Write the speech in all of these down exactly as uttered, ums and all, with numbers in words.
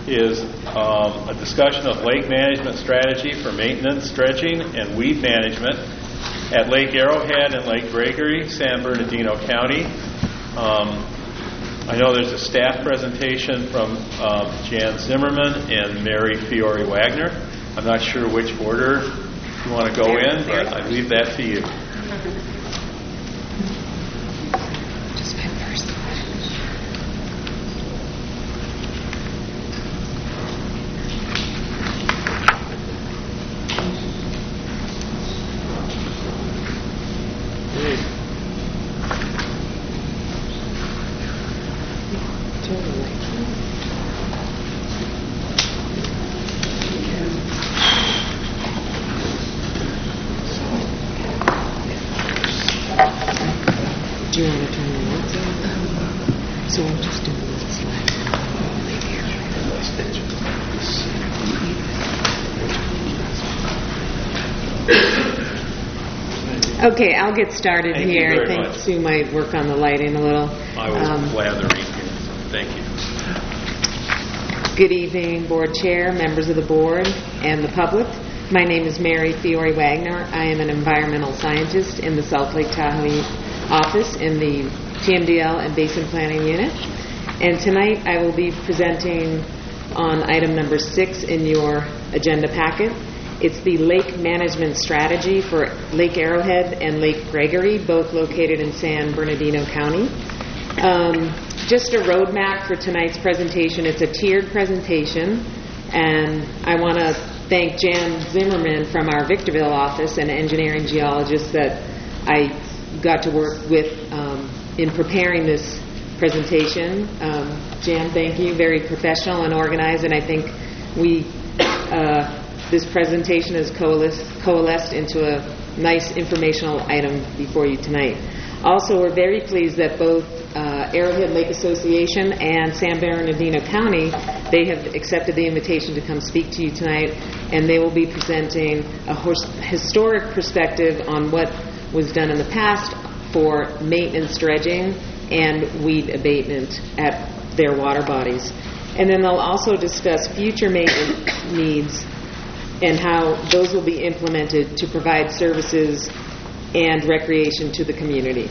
is um, a discussion of lake management strategy for maintenance, dredging, and weed management at Lake Arrowhead and Lake Gregory, San Bernardino County. Um, I know there's a staff presentation from um, Jan Zimmerman and Mary Fiore Wagner. I'm not sure which order you want to go in, but I leave that to you. Do you want to turn the lights on? So I'm just doing this slide. Okay, I'll get started Thank here. You very I think much. Sue might work on the lighting a little. I was Um, blathering here, so thank you. Good evening, Board Chair, members of the Board, and the public. My name is Mary Fiore Wagner. I am an environmental scientist in the South Lake Tahoe office in the T M D L and Basin Planning Unit. And tonight I will be presenting on item number six in your agenda packet. It's the lake management strategy for Lake Arrowhead and Lake Gregory, both located in San Bernardino County. Um, just a roadmap for tonight's presentation. It's a tiered presentation, and I want to thank Jan Zimmerman from our Victorville office, an engineering geologist that I got to work with um, in preparing this presentation. Um, Jan, thank you. Very professional and organized, and I think we uh, this presentation has coalesced, coalesced into a nice informational item before you tonight. Also, we're very pleased that both uh, Arrowhead Lake Association and San Bernardino County, they have accepted the invitation to come speak to you tonight, and they will be presenting a hos- historic perspective on what was done in the past for maintenance dredging and weed abatement at their water bodies. And then they'll also discuss future maintenance needs and how those will be implemented to provide services and recreation to the community.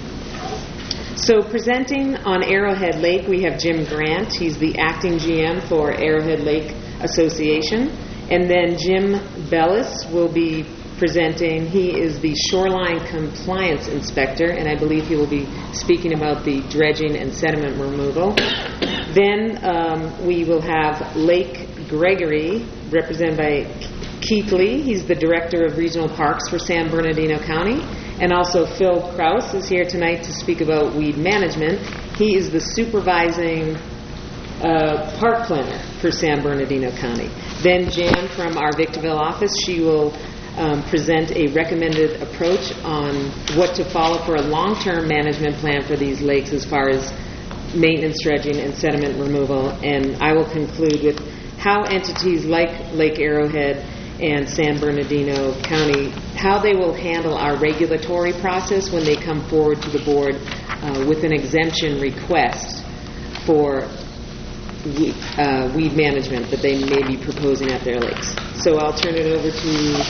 So presenting on Arrowhead Lake, we have Jim Grant. He's the acting G M for Arrowhead Lake Association. And then Jim Bellis will be presenting. He is the Shoreline Compliance Inspector, and I believe he will be speaking about the dredging and sediment removal. Then um, we will have Lake Gregory, represented by Keith Lee. He's the Director of Regional Parks for San Bernardino County. And also Phil Kraus is here tonight to speak about weed management. He is the supervising uh, park planner for San Bernardino County. Then Jan from our Victorville office, she will um, present a recommended approach on what to follow for a long-term management plan for these lakes as far as maintenance dredging and sediment removal. And I will conclude with how entities like Lake Arrowhead and San Bernardino County, how they will handle our regulatory process when they come forward to the board uh, with an exemption request for weed, uh, weed management that they may be proposing at their lakes. So I'll turn it over to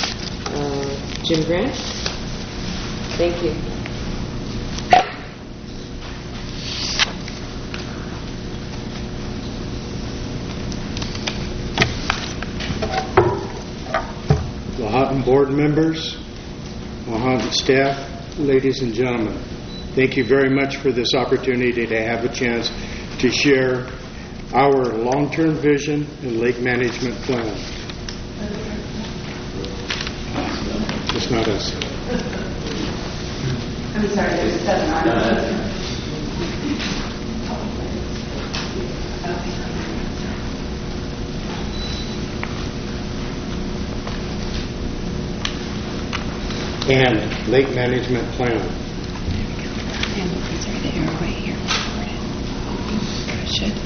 uh, Jim Grant. Thank you. Lahontan board members, Lahontan staff, ladies and gentlemen, thank you very much for this opportunity to have a chance to share our long-term vision and lake management plan. It's not us. I'm sorry, there's seven on it. And lake management plan. And it's right there, right here. Should.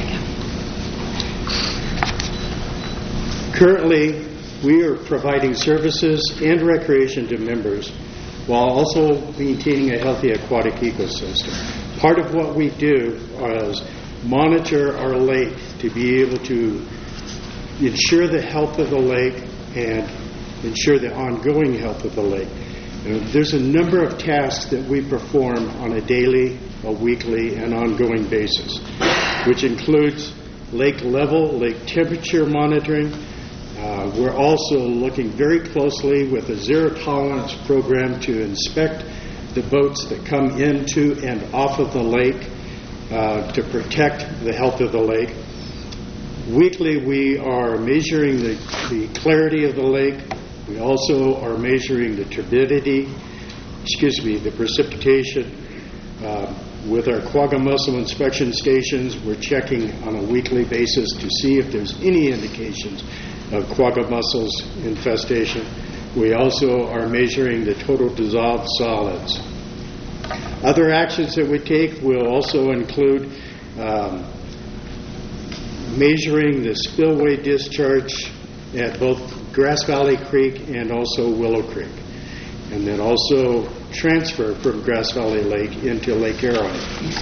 There we go. Currently, we are providing services and recreation to members while also maintaining a healthy aquatic ecosystem. Part of what we do is monitor our lake to be able to ensure the health of the lake and ensure the ongoing health of the lake. You know, there's a number of tasks that we perform on a daily, a weekly, and ongoing basis, which includes lake level, lake temperature monitoring. Uh, we're also looking very closely with a zero tolerance program to inspect the boats that come into and off of the lake uh, to protect the health of the lake. Weekly, we are measuring the, the clarity of the lake. We also are measuring the turbidity, excuse me, the precipitation. Uh, with our quagga mussel inspection stations, we're checking on a weekly basis to see if there's any indications of quagga mussels infestation. We also are measuring the total dissolved solids. Other actions that we take will also include um, measuring the spillway discharge at both Grass Valley Creek and also Willow Creek, and then also transfer from Grass Valley Lake into Lake Arrowhead.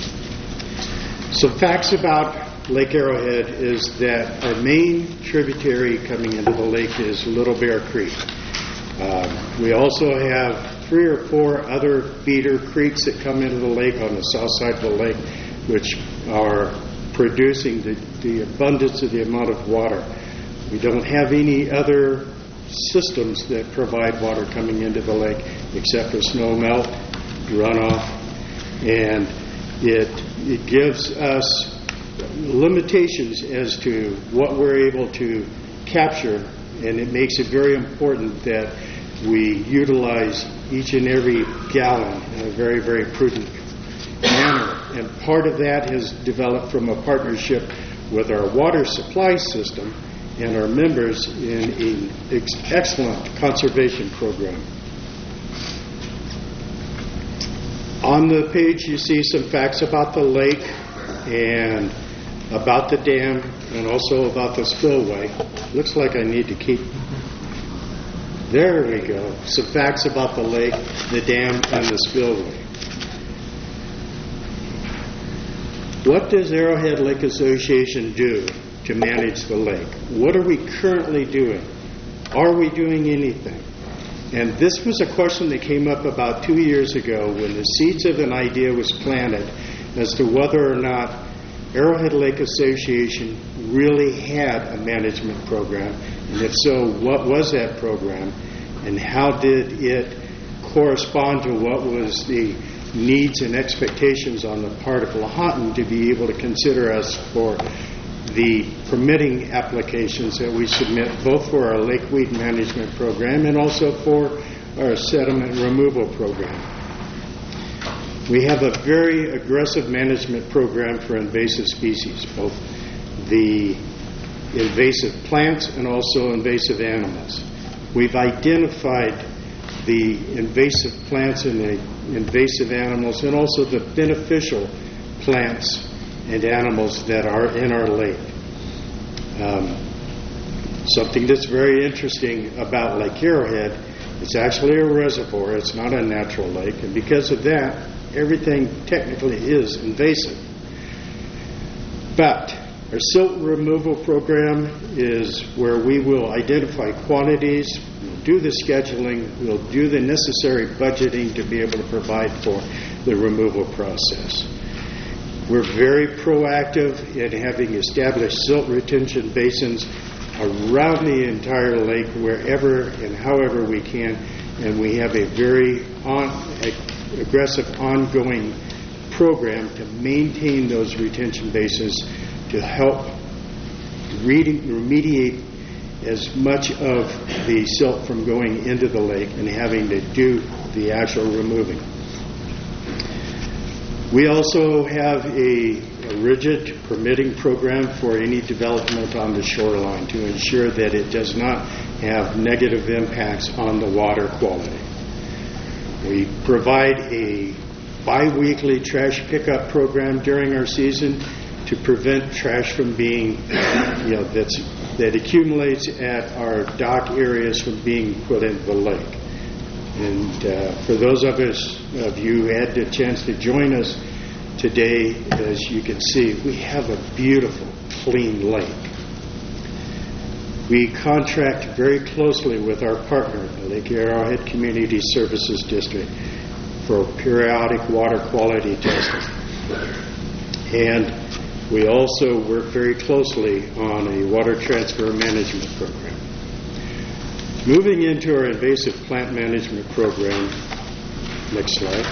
Some facts about Lake Arrowhead is that our main tributary coming into the lake is Little Bear Creek. Um, we also have three or four other feeder creeks that come into the lake on the south side of the lake, which are producing the, the abundance of the amount of water. We don't have any other systems that provide water coming into the lake except for snow melt, runoff, and it it gives us limitations as to what we're able to capture, and it makes it very important that we utilize each and every gallon in a very, very prudent manner. And part of that has developed from a partnership with our water supply system and our members in an ex- excellent conservation program. On the page you see some facts about the lake and about the dam and also about the spillway. Looks like I need to keep... There we go. Some facts about the lake, the dam, and the spillway. What does Arrowhead Lake Association do to manage the lake? What are we currently doing? Are we doing anything? And this was a question that came up about two years ago when the seeds of an idea was planted as to whether or not Arrowhead Lake Association really had a management program, and if so, what was that program, and how did it correspond to what was the needs and expectations on the part of Lahontan to be able to consider us for the permitting applications that we submit, both for our lake weed management program and also for our sediment removal program. We have a very aggressive management program for invasive species, both the invasive plants and also invasive animals. We've identified the invasive plants and the invasive animals and also the beneficial plants and animals that are in our lake. Um, something that's very interesting about Lake Arrowhead, it's actually a reservoir, it's not a natural lake, and because of that, everything technically is invasive. But our silt removal program is where we will identify quantities, we'll do the scheduling, we'll do the necessary budgeting to be able to provide for the removal process. We're very proactive in having established silt retention basins around the entire lake, wherever and however we can, and we have a very on, a, aggressive ongoing program to maintain those retention basins to help remediate as much of the silt from going into the lake and having to do the actual removing. We also have a, a rigid permitting program for any development on the shoreline to ensure that it does not have negative impacts on the water quality. We provide a bi-weekly trash pickup program during our season to prevent trash from being, you know, that's, that accumulates at our dock areas from being put into the lake. And uh, for those of us of you who had the chance to join us today, as you can see, we have a beautiful, clean lake. We contract very closely with our partner, the Lake Arrowhead Community Services District, for periodic water quality testing. And we also work very closely on a water transfer management program. Moving into our invasive plant management program, next slide.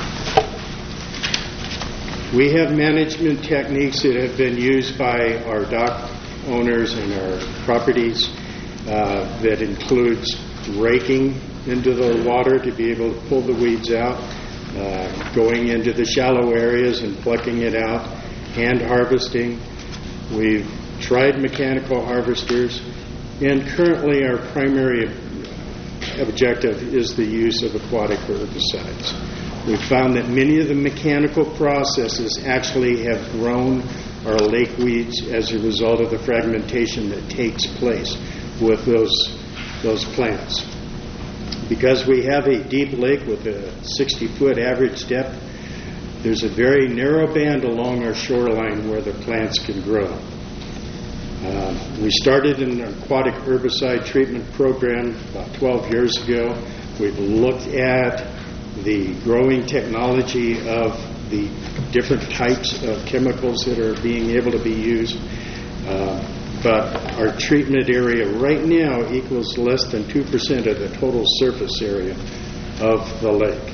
We have management techniques that have been used by our dock owners and our properties uh, that includes raking into the water to be able to pull the weeds out, uh, going into the shallow areas and plucking it out, hand harvesting. We've tried mechanical harvesters, and currently our primary objective is the use of aquatic herbicides. We've found that many of the mechanical processes actually have grown our lake weeds as a result of the fragmentation that takes place with those, those plants. Because we have a deep lake with a sixty-foot average depth, there's a very narrow band along our shoreline where the plants can grow. Uh, we started an aquatic herbicide treatment program about twelve years ago. We've looked at the growing technology of the different types of chemicals that are being able to be used. Uh, but our treatment area right now equals less than two percent of the total surface area of the lake.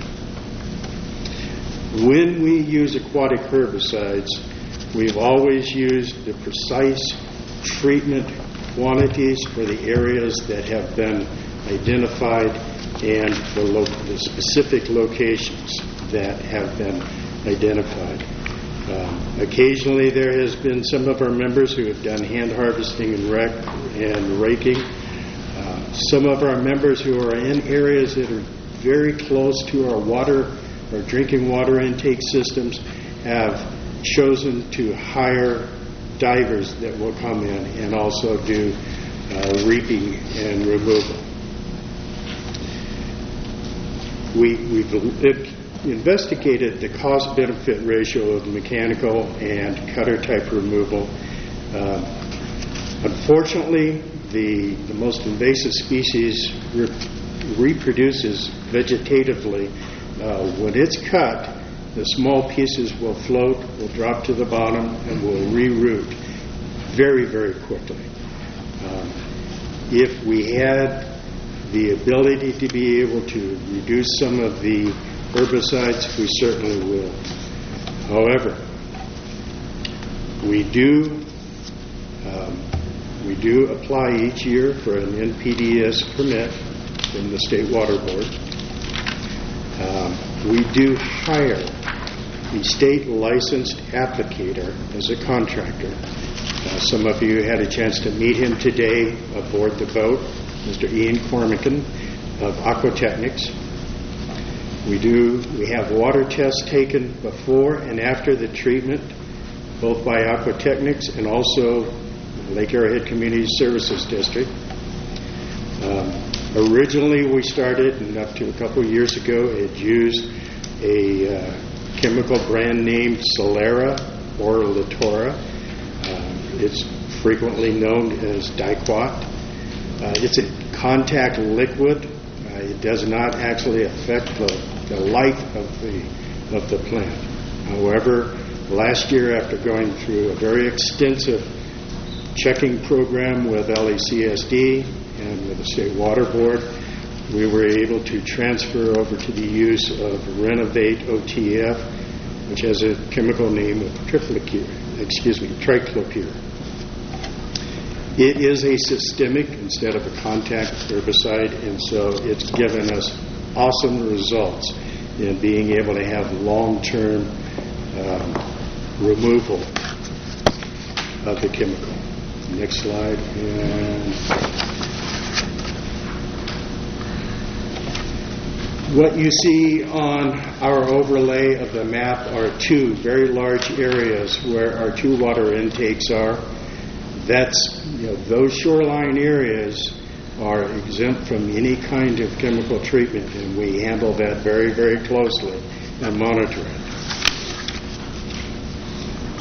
When we use aquatic herbicides, we've always used the precise treatment quantities for the areas that have been identified and the, lo- the specific locations that have been identified. Um, occasionally there has been some of our members who have done hand harvesting and, rec- and raking. Uh, some of our members who are in areas that are very close to our water, our drinking water intake systems, have chosen to hire divers that will come in and also do uh, reaping and removal. We, we've it, investigated the cost-benefit ratio of mechanical and cutter-type removal. Uh, unfortunately, the, the most invasive species re- reproduces vegetatively. Uh, when it's cut, the small pieces will float, will drop to the bottom, and will reroot very, very quickly. Um, if we had the ability to be able to reduce some of the herbicides, we certainly will. However, we do um, we do apply each year for an N P D S permit from the State Water Board. Um, we do hire the state licensed applicator as a contractor. Uh, some of you had a chance to meet him today aboard the boat, Mister Ian Cormican of Aquatechnics. We do. We have water tests taken before and after the treatment, both by Aquatechnics and also Lake Arrowhead Community Services District. Um, originally, we started, and up to a couple of years ago, it used a uh, chemical brand named Solera or Litora. Uh, it's frequently known as Diquat. Uh, it's a contact liquid. Uh, it does not actually affect the, the life of the of the plant. However, last year, after going through a very extensive checking program with L E C S D and with the State Water Board, we were able to transfer over to the use of Renovate O T F, which has a chemical name of triclopyr, excuse me, triclopyr. It is a systemic instead of a contact herbicide, and so it's given us awesome results in being able to have long-term um, removal of the chemical. Next slide. And what you see on our overlay of the map are two very large areas where our two water intakes are. That's, you know, those shoreline areas are exempt from any kind of chemical treatment, and we handle that very, very closely and monitor it.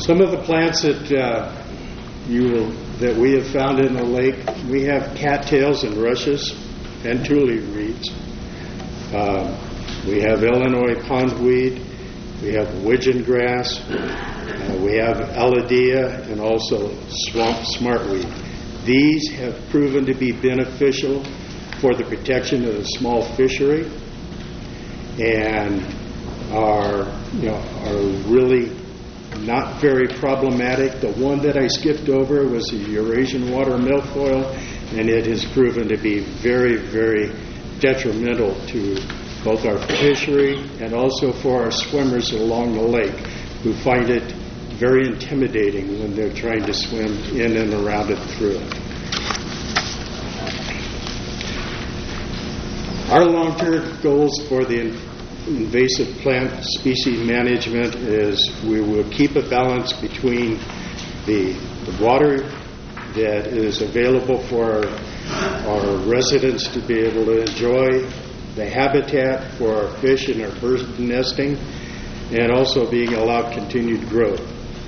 Some of the plants that uh, you will, that we have found in the lake, we have cattails and rushes and tule reeds. Uh, we have Illinois pondweed. We have widgeon grass. Uh, we have elodea and also swamp smartweed. These have proven to be beneficial for the protection of the small fishery and are, you know, are really not very problematic. The one that I skipped over was the Eurasian water milfoil, and it has proven to be very, very detrimental to both our fishery and also for our swimmers along the lake, who find it very intimidating when they're trying to swim in and around it through it. Our long-term goals for the invasive plant species management is we will keep a balance between the, the water that is available for our, our residents to be able to enjoy, the habitat for our fish and our bird nesting, and also being allowed continued growth.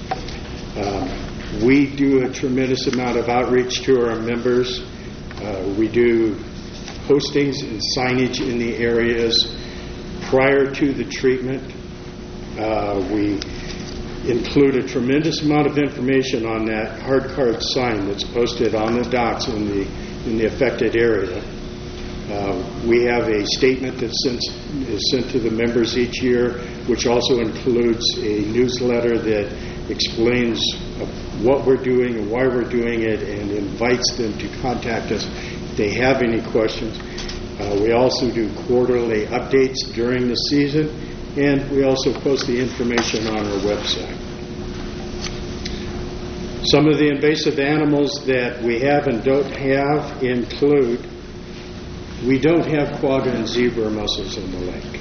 Um, we do a tremendous amount of outreach to our members. Uh, we do postings and signage in the areas prior to the treatment. Uh, we include a tremendous amount of information on that hard card sign that's posted on the docks in the in the affected area. Uh, we have a statement that sent, is sent to the members each year, which also includes a newsletter that explains what we're doing and why we're doing it, and invites them to contact us if they have any questions. Uh, we also do quarterly updates during the season, and we also post the information on our website. Some of the invasive animals that we have and don't have include, we don't have quagga and zebra mussels in the lake.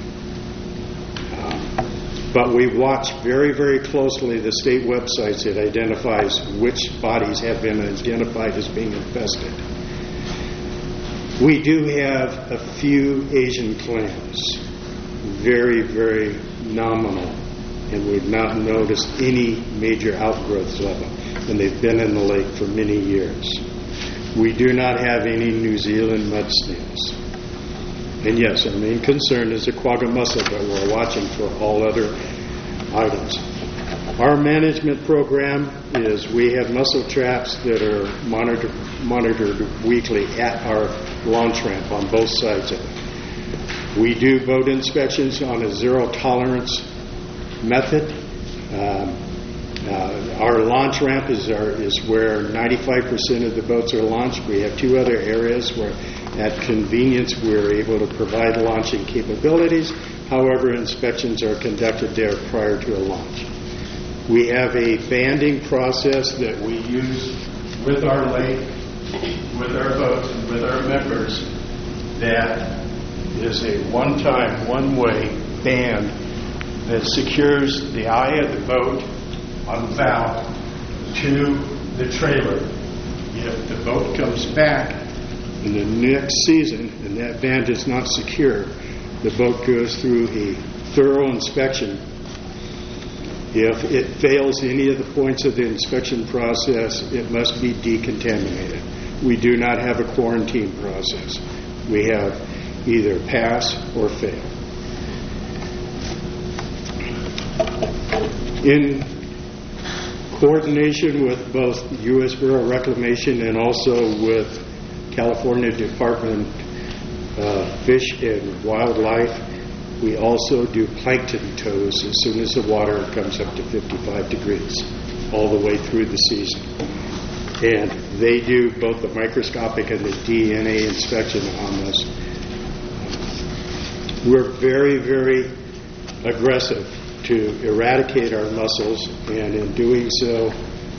Um, but we watch very, very closely the state websites that identifies which bodies have been identified as being infested. We do have a few Asian clams, very, very nominal, and we've not noticed any major outgrowths of them, and they've been in the lake for many years. We do not have any New Zealand mud snails. And yes, our main concern is the quagga mussel, but we're watching for all other items. Our management program is we have mussel traps that are monitored, monitored weekly at our launch ramp on both sides of it. We do boat inspections on a zero tolerance method. Um, uh, our launch ramp is, our, is where ninety-five percent of the boats are launched. We have two other areas where at convenience we're able to provide launching capabilities. However, inspections are conducted there prior to a launch. We have a banding process that we use with our lake, with our boats, and with our members that is a one-time, one-way band that secures the eye of the boat on the bow to the trailer. If the boat comes back in the next season and that band is not secure, the boat goes through a thorough inspection. If it fails any of the points of the inspection process, it must be decontaminated. We do not have a quarantine process. We have either pass or fail. In coordination with both U S Bureau of Reclamation and also with California Department of Fish and Wildlife, we also do plankton tows as soon as the water comes up to fifty-five degrees, all the way through the season. And they do both the microscopic and the D N A inspection on this. We're very, very aggressive to eradicate our mussels, and in doing so,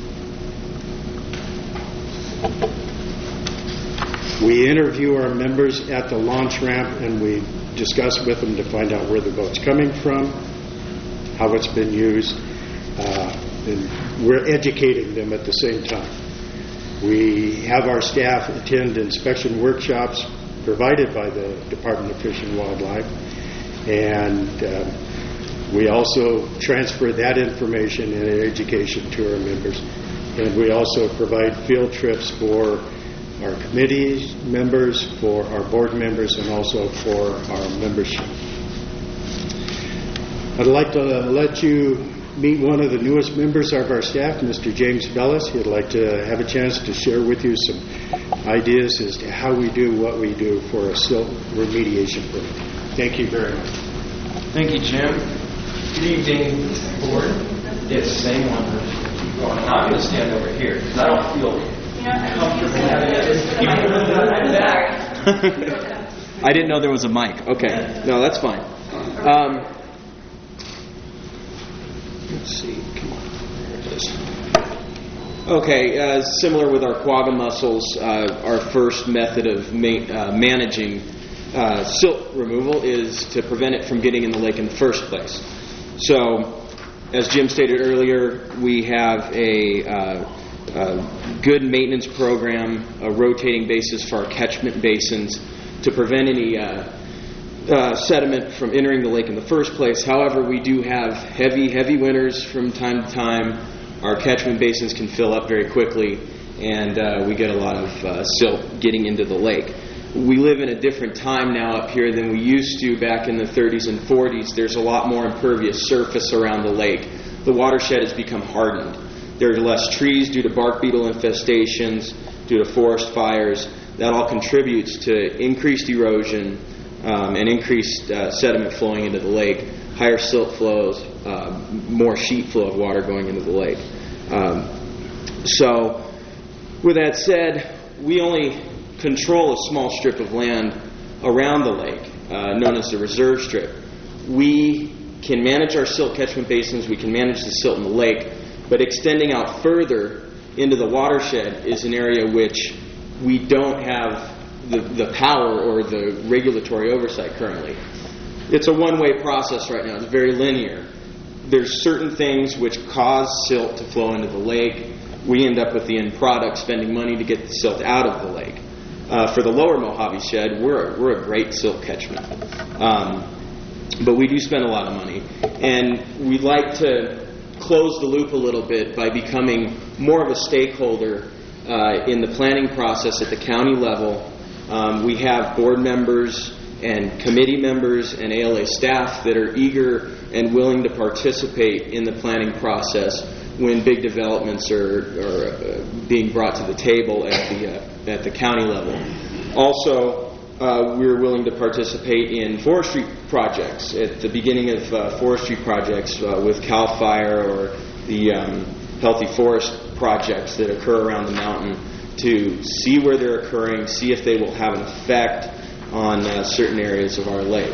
we interview our members at the launch ramp, and we discuss with them to find out where the boat's coming from, how it's been used, uh, and we're educating them at the same time. We have our staff attend inspection workshops provided by the Department of Fish and Wildlife, and uh, We also transfer that information and education to our members. And we also provide field trips for our committee members, for our board members, and also for our membership. I'd like to let you meet one of the newest members of our staff, Mister James Bellis. He'd like to have a chance to share with you some ideas as to how we do what we do for a silt remediation program. Thank you very much. Thank you, Jim. Good evening, board. It's the same one. Well, I'm going to stand over here because I don't feel comfortable having it. I didn't know there was a mic. Okay. No, that's fine. Um, let's see. Come on. There it is. Okay. Uh, similar with our quagga mussels, uh, our first method of ma- uh, managing uh, silt removal is to prevent it from getting in the lake in the first place. So, as Jim stated earlier, we have a, uh, a good maintenance program, a rotating basis for our catchment basins to prevent any uh, uh, sediment from entering the lake in the first place. However, we do have heavy, heavy winters from time to time. Our catchment basins can fill up very quickly, and uh, we get a lot of uh, silt getting into the lake. We live in a different time now up here than we used to back in the thirties and forties. There's a lot more impervious surface around the lake. The watershed has become hardened. There are less trees due to bark beetle infestations, due to forest fires. That all contributes to increased erosion um, and increased uh, sediment flowing into the lake, higher silt flows, uh, more sheet flow of water going into the lake. Um, so, with that said, we only control a small strip of land around the lake, uh, known as the reserve strip. We can manage our silt catchment basins, we can manage the silt in the lake, but extending out further into the watershed is an area which we don't have the, the power or the regulatory oversight currently. It's a one-way process right now. It's very linear. There's certain things which cause silt to flow into the lake. We end up with the end product, spending money to get the silt out of the lake. Uh, for the lower Mojave Shed, we're a, we're a great silt catchment. Um, but we do spend a lot of money. And we'd like to close the loop a little bit by becoming more of a stakeholder uh, in the planning process at the county level. Um, we have board members and committee members and A L A staff that are eager and willing to participate in the planning process when big developments are, are uh, being brought to the table at the uh, at the county level. Also, uh, we're willing to participate in forestry projects at the beginning of uh, forestry projects uh, with CAL FIRE or the um, Healthy Forest projects that occur around the mountain to see where they're occurring, see if they will have an effect on uh, certain areas of our lake.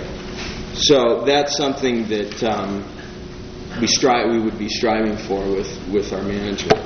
So that's something that um, we strive, we would be striving for with, with our management.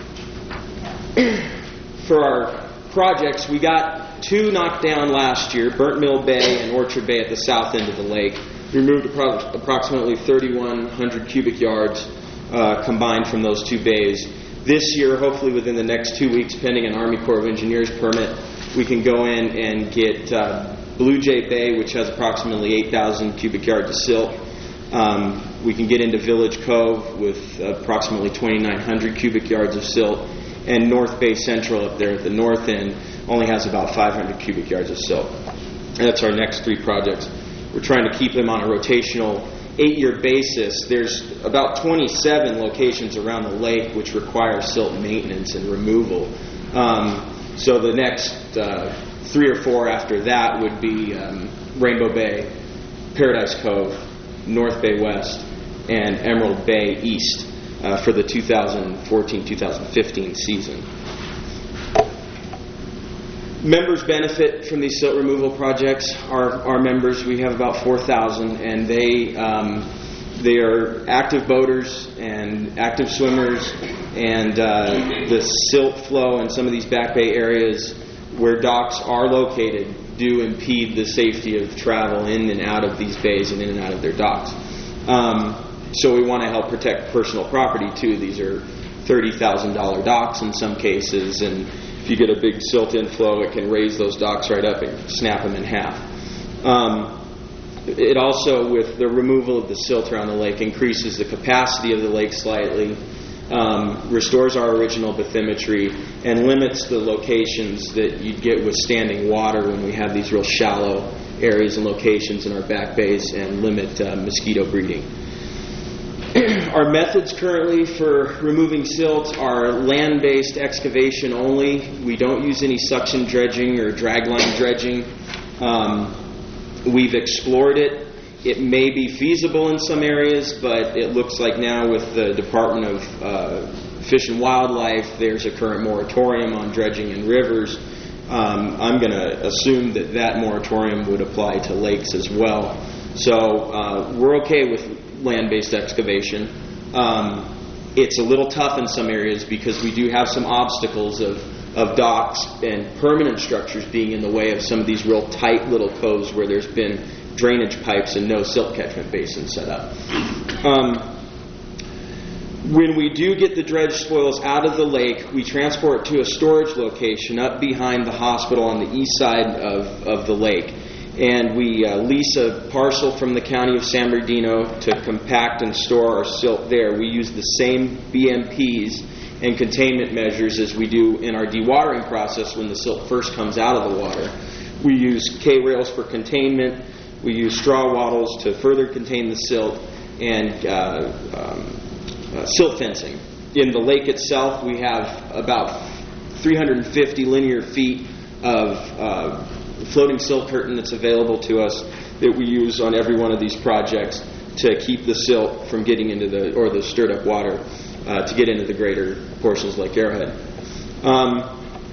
For our projects, we got two knocked down last year, Burnt Mill Bay and Orchard Bay at the south end of the lake. We removed appro- approximately thirty-one hundred cubic yards uh, combined from those two bays. This year, hopefully within the next two weeks, pending an Army Corps of Engineers permit, we can go in and get uh, Blue Jay Bay, which has approximately eight thousand cubic yards of silt. Um, we can get into Village Cove with approximately twenty-nine hundred cubic yards of silt. And North Bay Central up there at the north end only has about five hundred cubic yards of silt. And that's our next three projects. We're trying to keep them on a rotational eight-year basis. There's about twenty-seven locations around the lake which require silt maintenance and removal. Um, so the next uh, three or four after that would be um, Rainbow Bay, Paradise Cove, North Bay West, and Emerald Bay East uh, for the two thousand fourteen two thousand fifteen season. Members benefit from these silt removal projects. Our, our members, we have about four thousand, and they um, they are active boaters and active swimmers, and uh, the silt flow in some of these back bay areas where docks are located do impede the safety of travel in and out of these bays and in and out of their docks. Um, so we want to help protect personal property too. These are thirty thousand dollars docks in some cases, and if you get a big silt inflow, it can raise those docks right up and snap them in half. Um, it also, with the removal of the silt around the lake, increases the capacity of the lake slightly, um, restores our original bathymetry, and limits the locations that you'd get with standing water when we have these real shallow areas and locations in our back bays, and limit uh, mosquito breeding. Our methods currently for removing silt are land-based excavation only. We don't use any suction dredging or dragline dredging. Um, we've explored it. It may be feasible in some areas, but it looks like now with the Department of uh, Fish and Wildlife, there's a current moratorium on dredging in rivers. Um, I'm going to assume that that moratorium would apply to lakes as well. So uh, we're okay with land-based excavation. Um, it's a little tough in some areas because we do have some obstacles of, of docks and permanent structures being in the way of some of these real tight little coves where there's been drainage pipes and no silt catchment basins set up. Um, when we do get the dredge spoils out of the lake, we transport to a storage location up behind the hospital on the east side of, of the lake. And we uh, lease a parcel from the county of San Bernardino to compact and store our silt there. We use the same B M Ps and containment measures as we do in our dewatering process when the silt first comes out of the water. We use K-rails for containment. We use straw wattles to further contain the silt, and uh, um, uh, silt fencing. In the lake itself, we have about three hundred fifty linear feet of uh, floating silt curtain that's available to us that we use on every one of these projects to keep the silt from getting into the, or the stirred up water, uh, to get into the greater portions like Arrowhead. Um,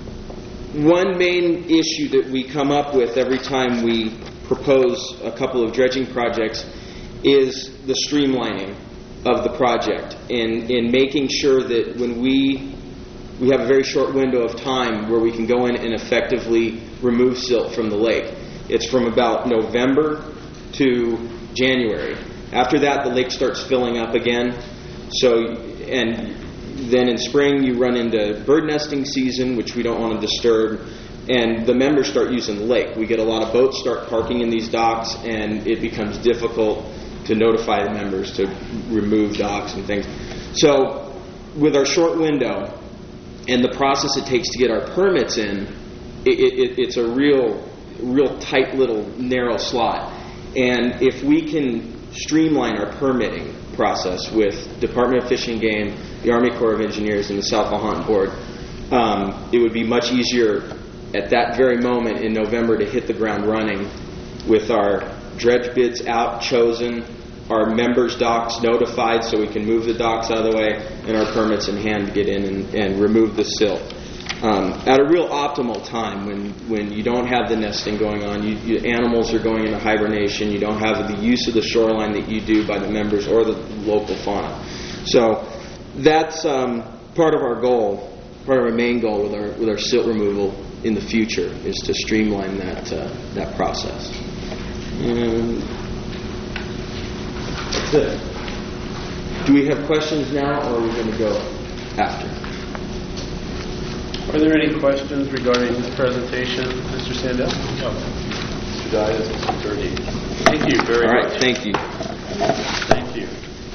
one main issue that we come up with every time we propose a couple of dredging projects is the streamlining of the project, in, in making sure that when we we have a very short window of time where we can go in and effectively remove silt from the lake. It's from about November to January. After that, the lake starts filling up again. So, and then in spring, you run into bird nesting season, which we don't want to disturb, and the members start using the lake. We get a lot of boats start parking in these docks, and it becomes difficult to notify the members to remove docks and things. So, with our short window and the process it takes to get our permits in, it, it, it's a real, real tight little narrow slot. And if we can streamline our permitting process with Department of Fish and Game, the Army Corps of Engineers, and the South Lahontan Board, um, it would be much easier at that very moment in November to hit the ground running with our dredge bids out, chosen, our members' docks notified so we can move the docks out of the way, and our permits in hand to get in and, and remove the silt. Um, at a real optimal time when, when you don't have the nesting going on, you, you, animals are going into hibernation, you don't have the use of the shoreline that you do by the members or the local fauna. So that's um, part of our goal, part of our main goal with our, with our silt removal in the future, is to streamline that, uh, that process. And that's it. Do we have questions now, or are we going to go after? Are there any questions regarding this presentation, Mister Sandell? No. Mister Dias, Mister Turdy. Thank you very much. All right, much. Thank you. Thank you.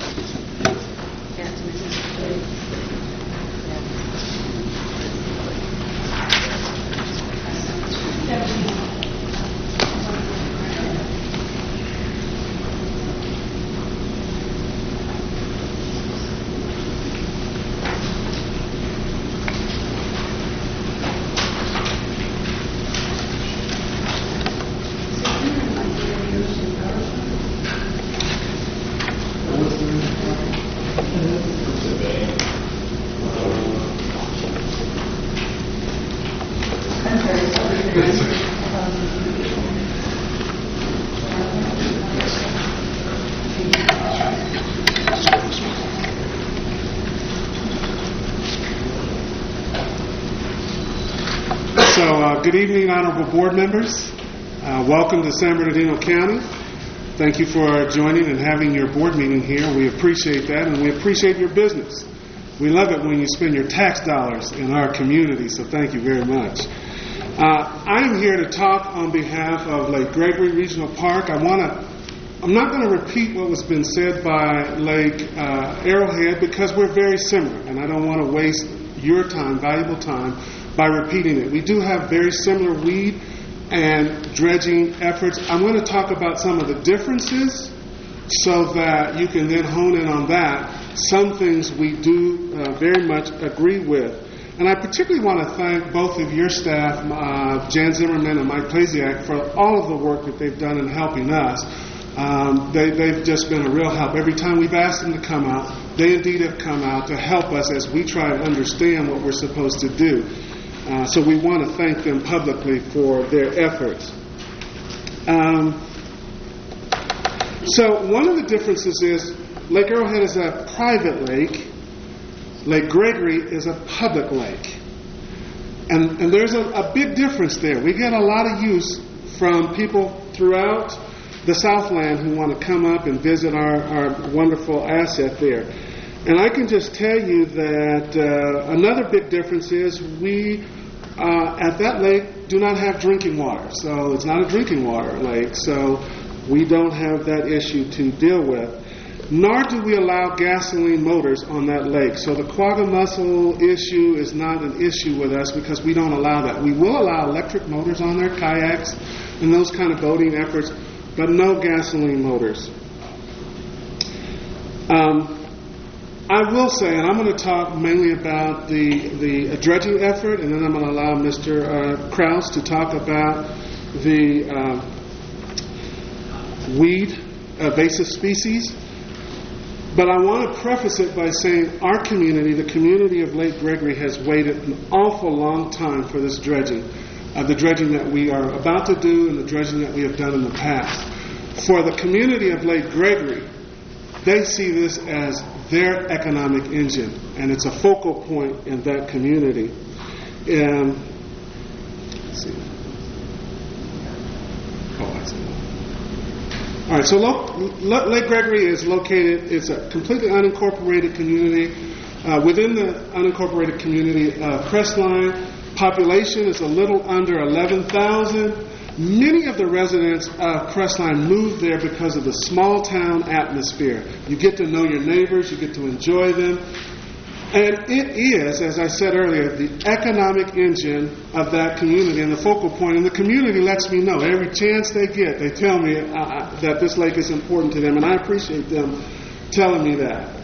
So, uh, good evening, honorable board members. Uh, welcome to San Bernardino County. Thank you for joining and having your board meeting here. We appreciate that, and we appreciate your business. We love it when you spend your tax dollars in our community, so thank you very much. Uh, I'm here to talk on behalf of Lake Gregory Regional Park. I want to I'm not going to repeat what was been said by Lake uh, Arrowhead because we're very similar, and I don't want to waste your time, valuable time, by repeating it. We do have very similar weed and dredging efforts. I'm going to talk about some of the differences so that you can then hone in on that. Some things we do uh, very much agree with. And I particularly want to thank both of your staff, uh, Jan Zimmerman and Mike Plasiak, for all of the work that they've done in helping us. Um, they, they've just been a real help. Every time we've asked them to come out, they indeed have come out to help us as we try to understand what we're supposed to do. Uh, so we want to thank them publicly for their efforts. Um, so one of the differences is Lake Arrowhead is a private lake. Lake Gregory is a public lake. And, and there's a, a big difference there. We get a lot of use from people throughout the Southland who want to come up and visit our, our wonderful asset there. And I can just tell you that uh, another big difference is we, uh, at that lake, do not have drinking water. So it's not a drinking water lake, so we don't have that issue to deal with. Nor do we allow gasoline motors on that lake. So the quagga mussel issue is not an issue with us because we don't allow that. We will allow electric motors on there, kayaks, and those kind of boating efforts, but no gasoline motors. Um, I will say, and I'm going to talk mainly about the, the dredging effort, and then I'm going to allow Mister Uh, Kraus to talk about the uh, weed invasive species. But I want to preface it by saying our community, the community of Lake Gregory, has waited an awful long time for this dredging, uh, the dredging that we are about to do and the dredging that we have done in the past. For the community of Lake Gregory, they see this as their economic engine, and it's a focal point in that community. Um, let's see. Oh, I see. All right, so Lo- Lo- Lake Gregory is located, it's a completely unincorporated community. Uh, within the unincorporated community of Crestline, population is a little under eleven thousand. Many of the residents of Crestline moved there because of the small town atmosphere. You get to know your neighbors, you get to enjoy them. And it is, as I said earlier, the economic engine of that community and the focal point. And the community lets me know every chance they get, they tell me uh, that this lake is important to them, and I appreciate them telling me that.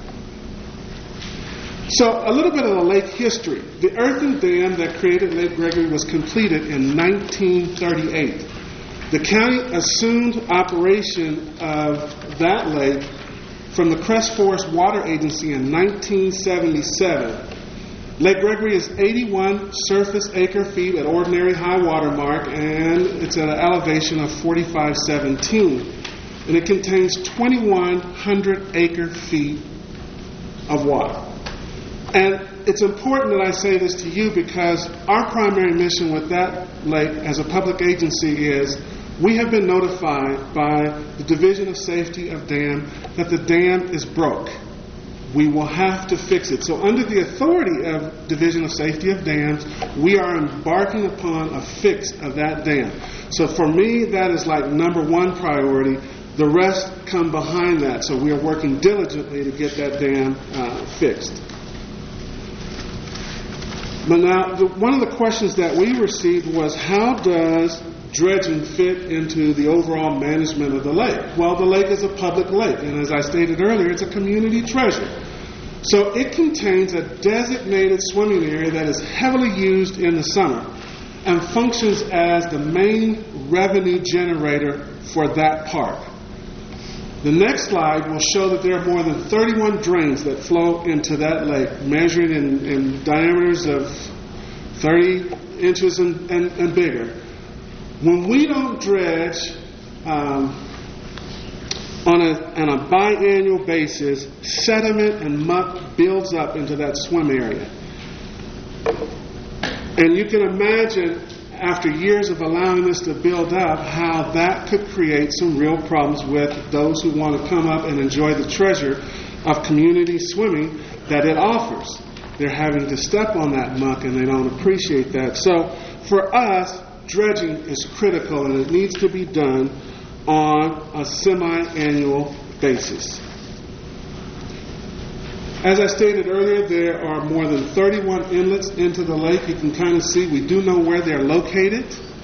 So a little bit of the lake history. The earthen dam that created Lake Gregory was completed in nineteen thirty-eight. The county assumed operation of that lake from the Crest Forest Water Agency in nineteen seventy-seven. Lake Gregory is eighty-one surface acre feet at ordinary high water mark, and it's at an elevation of forty-five seventeen. And it contains twenty-one hundred acre feet of water. And it's important that I say this to you because our primary mission with that lake as a public agency is we have been notified by the Division of Safety of Dam that the dam is broke. We will have to fix it. So under the authority of Division of Safety of Dams, we are embarking upon a fix of that dam. So for me, that is like number one priority. The rest come behind that. So we are working diligently to get that dam uh, fixed. But now, the, one of the questions that we received was, how does dredging fit into the overall management of the lake? Well, the lake is a public lake, and as I stated earlier, it's a community treasure. So it contains a designated swimming area that is heavily used in the summer and functions as the main revenue generator for that park. The next slide will show that there are more than thirty-one drains that flow into that lake, measuring in, in diameters of thirty inches and, and, and bigger. When we don't dredge um, on a, on a biannual basis, sediment and muck builds up into that swim area. And you can imagine, after years of allowing this to build up, how that could create some real problems with those who want to come up and enjoy the treasure of community swimming that it offers. They're having to step on that muck and they don't appreciate that. So for us, dredging is critical and it needs to be done on a semi-annual basis. As I stated earlier, there are more than thirty-one inlets into the lake. You can kind of see we do know where they're located.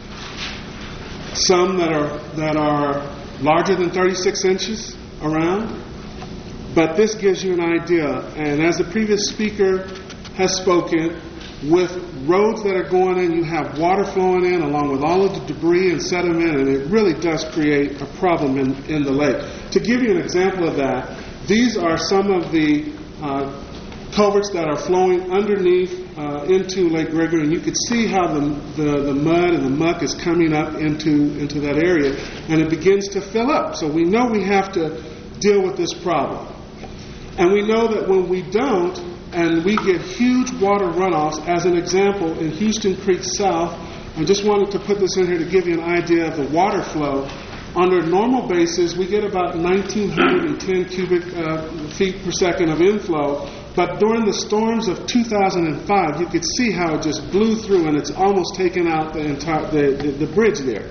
Some that are that are larger than thirty-six inches around. But this gives you an idea. And as the previous speaker has spoken, with roads that are going in, you have water flowing in along with all of the debris and sediment, and it really does create a problem in, in the lake. To give you an example of that, these are some of the uh, culverts that are flowing underneath uh, into Lake Gregory, and you can see how the, the, the mud and the muck is coming up into, into that area, and it begins to fill up. So we know we have to deal with this problem. And we know that when we don't, and we get huge water runoffs, as an example, in Houston Creek South, I just wanted to put this in here to give you an idea of the water flow. Under a normal basis, we get about one thousand nine hundred ten cubic uh, feet per second of inflow, but during the storms of two thousand five, you could see how it just blew through, and it's almost taken out the entire the, the, the bridge there.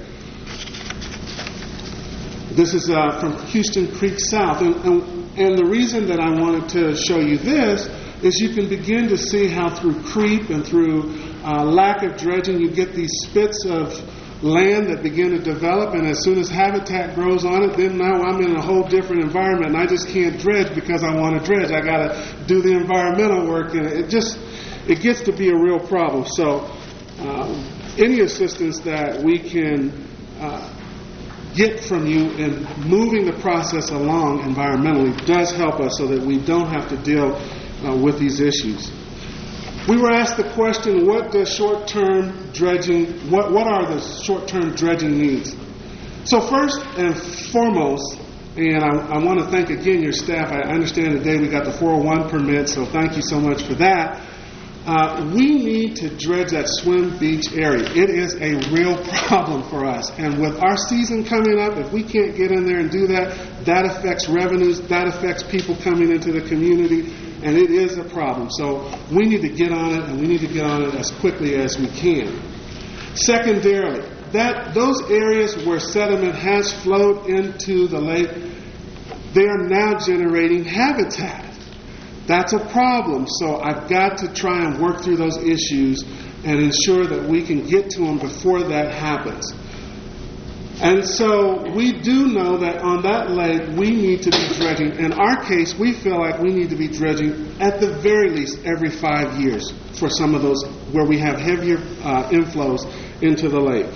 This is uh, from Houston Creek South, and, and, and the reason that I wanted to show you this is you can begin to see how through creep and through uh, lack of dredging, you get these spits of land that begin to develop, and as soon as habitat grows on it, then now I'm in a whole different environment, and I just can't dredge because I want to dredge. I got to do the environmental work, and it just it gets to be a real problem. So uh, any assistance that we can uh, get from you in moving the process along environmentally does help us so that we don't have to deal uh, with these issues. We were asked the question, what does short-term dredging, what, what are the short-term dredging needs? So first and foremost, and I, I want to thank again your staff. I understand today we got the four oh one permit, so thank you so much for that. Uh, we need to dredge that swim beach area. It is a real problem for us. And with our season coming up, if we can't get in there and do that, that affects revenues, that affects people coming into the community, and it is a problem. So we need to get on it, and we need to get on it as quickly as we can. Secondarily, that those areas where sediment has flowed into the lake, they are now generating habitat. That's a problem. So I've got to try and work through those issues and ensure that we can get to them before that happens. And so we do know that on that lake we need to be dredging. In our case, we feel like we need to be dredging at the very least every five years for some of those where we have heavier uh, inflows into the lake.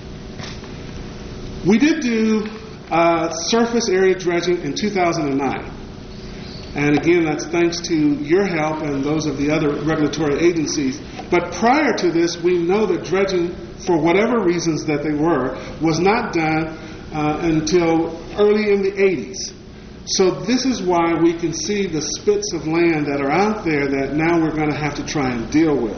We did do uh, surface area dredging in two thousand nine. And again, that's thanks to your help and those of the other regulatory agencies. But prior to this, we know that dredging, for whatever reasons that they were, was not done uh, until early in the eighties. So this is why we can see the spits of land that are out there that now we're going to have to try and deal with.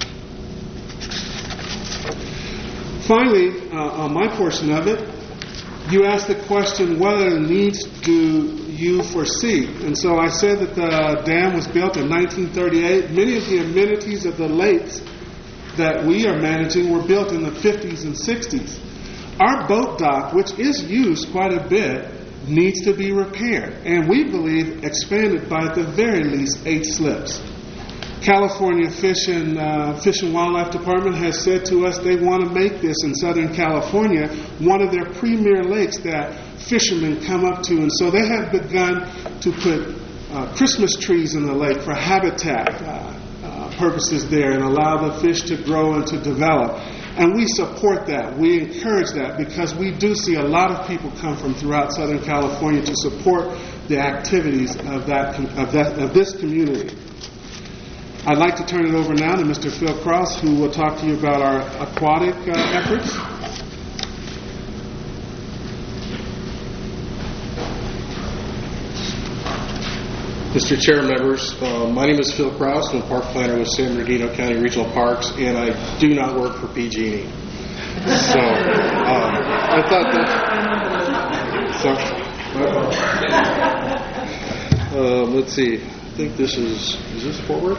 Finally, uh, on my portion of it, you asked the question, what other needs do you foresee? And so I said that the dam was built in nineteen thirty-eight. Many of the amenities of the lakes that we are managing were built in the fifties and sixties. Our boat dock, which is used quite a bit, needs to be repaired, and we believe expanded by at the very least eight slips. California Fish and uh, Fish and Wildlife Department has said to us they want to make this in Southern California one of their premier lakes that fishermen come up to, and so they have begun to put uh, Christmas trees in the lake for habitat uh, uh, purposes there and allow the fish to grow and to develop. And we support that. We encourage that because we do see a lot of people come from throughout Southern California to support the activities of that of that of this community. I'd like to turn it over now to Mister Phil Cross, who will talk to you about our aquatic uh, efforts. Mister Chair, members, uh, my name is Phil Cross. I'm a park planner with San Bernardino County Regional Parks, and I do not work for P G and E. So um, I thought that. So, uh, let's see. I think this is, is this forward?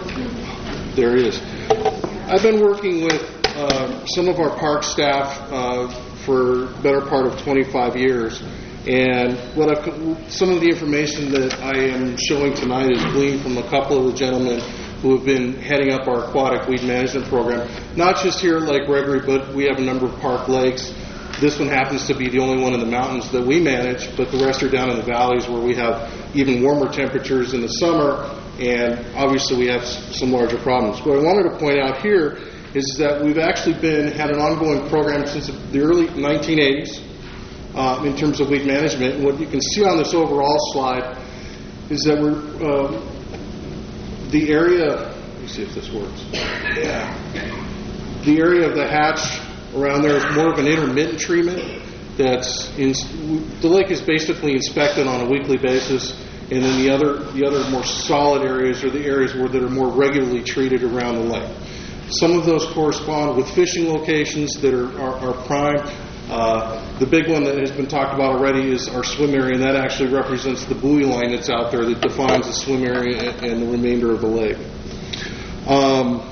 There it is. I've been working with uh, some of our park staff uh, for the better part of twenty-five years. And what I've, some of the information that I am showing tonight is gleaned from a couple of the gentlemen who have been heading up our aquatic weed management program, not just here at Lake Gregory, but we have a number of park lakes. This one happens to be the only one in the mountains that we manage, but the rest are down in the valleys where we have even warmer temperatures in the summer, and obviously we have some larger problems. What I wanted to point out here is that we've actually been had an ongoing program since the early nineteen eighties uh, in terms of weed management. And what you can see on this overall slide is that we're uh, the area. Let me see if this works. Yeah, the area of the hatch around there is more of an intermittent treatment. That's in, the lake is basically inspected on a weekly basis, and then the other the other more solid areas are the areas where that are more regularly treated around the lake. Some of those correspond with fishing locations that are, are, are prime. Uh, the big one that has been talked about already is our swim area, and that actually represents the buoy line that's out there that defines the swim area and, and the remainder of the lake. Um,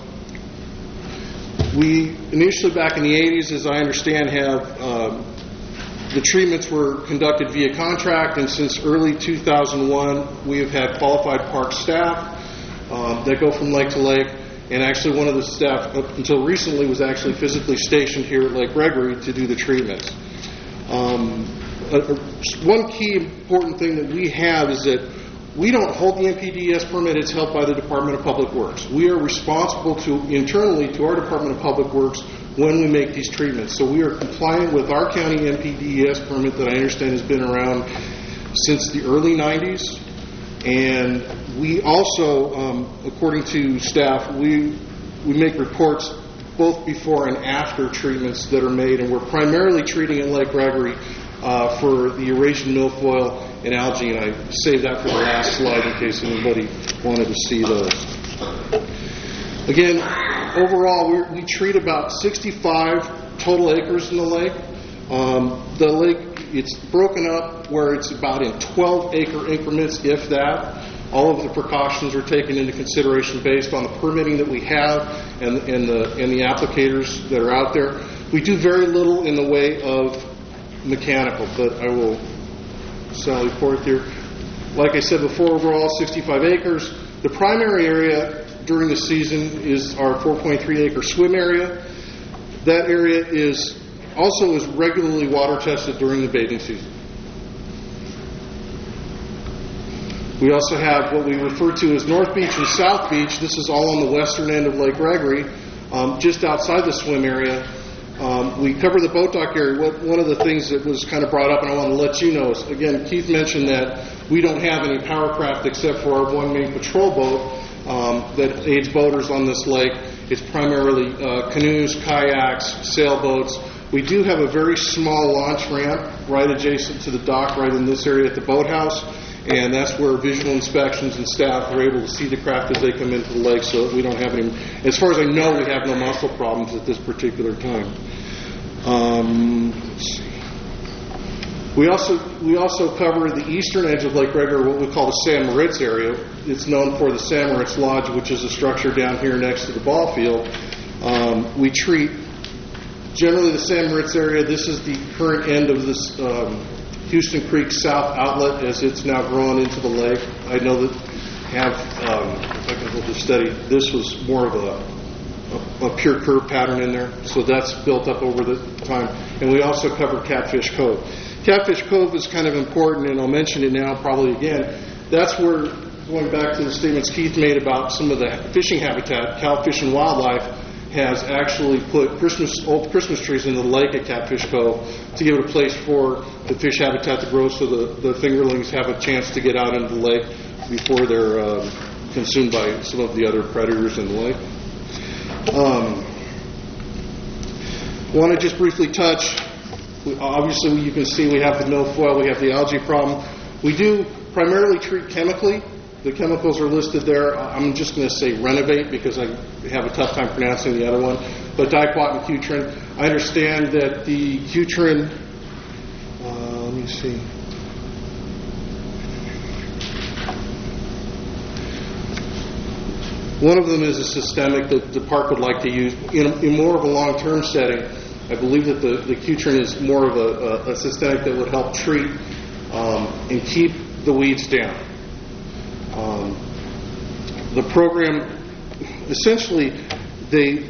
we initially, back in the eighties, as I understand, have um, the treatments were conducted via contract, and since early two thousand one, we have had qualified park staff um, that go from lake to lake. And actually one of the staff, up until recently, was actually physically stationed here at Lake Gregory to do the treatments. Um, uh, one key important thing that we have is that we don't hold the N P D E S permit. It's held by the Department of Public Works. We are responsible to internally to our Department of Public Works when we make these treatments. So we are compliant with our county N P D E S permit that I understand has been around since the early nineties. And we also, um, according to staff, we we make reports both before and after treatments that are made, and we're primarily treating in Lake Gregory uh, for the Eurasian milfoil and algae, and I saved that for the last slide in case anybody wanted to see those. Again, overall, we we treat about sixty-five total acres in the lake. Um, the lake, it's broken up where it's about in twelve acre increments, if that. All of the precautions are taken into consideration based on the permitting that we have and, and, the, and the applicators that are out there. We do very little in the way of mechanical, but I will sally forth here. Like I said before, overall sixty-five acres. The primary area during the season is our four point three acre swim area. That area is also is regularly water tested during the bathing season. We also have what we refer to as North Beach and South Beach. This is all on the western end of Lake Gregory, um, just outside the swim area. Um, we cover the boat dock area. What, one of the things that was kind of brought up, and I want to let you know, is, again, Keith mentioned that we don't have any power craft except for our one main patrol boat um, that aids boaters on this lake. It's primarily uh, canoes, kayaks, sailboats. We do have a very small launch ramp right adjacent to the dock right in this area at the boathouse. And that's where visual inspections and staff are able to see the craft as they come into the lake, so that we don't have any. As far as I know, we have no mussel problems at this particular time. Um, let's see. We also we also cover the eastern edge of Lake Gregory, what we call the San Moritz area. It's known for the San Moritz Lodge, which is a structure down here next to the ball field. Um, we treat generally the San Moritz area. This is the current end of this. Um, Houston Creek South outlet as it's now grown into the lake. I know that have, um, if I can hold this steady, this was more of a, a, a pure curve pattern in there, so that's built up over the time. And we also covered Catfish Cove. Catfish Cove is kind of important, and I'll mention it now probably again. That's where, going back to the statements Keith made about some of the fishing habitat, Cal Fish and Wildlife has actually put Christmas old Christmas trees in the lake at Catfish Cove to give it a place for the fish habitat to grow, so the, the fingerlings have a chance to get out into the lake before they're uh, consumed by some of the other predators in the lake. Um, I want to just briefly touch, obviously you can see we have the milfoil, we have the algae problem. We do primarily treat chemically. The chemicals are listed there. I'm just going to say Renovate because I have a tough time pronouncing the other one. But Diquat and Cutrin. I understand that the Cutrin, uh, let me see. One of them is a systemic that the park would like to use in, in more of a long-term setting. I believe that the, the Qtrin is more of a, a, a systemic that would help treat um, and keep the weeds down. Um, the program, essentially, they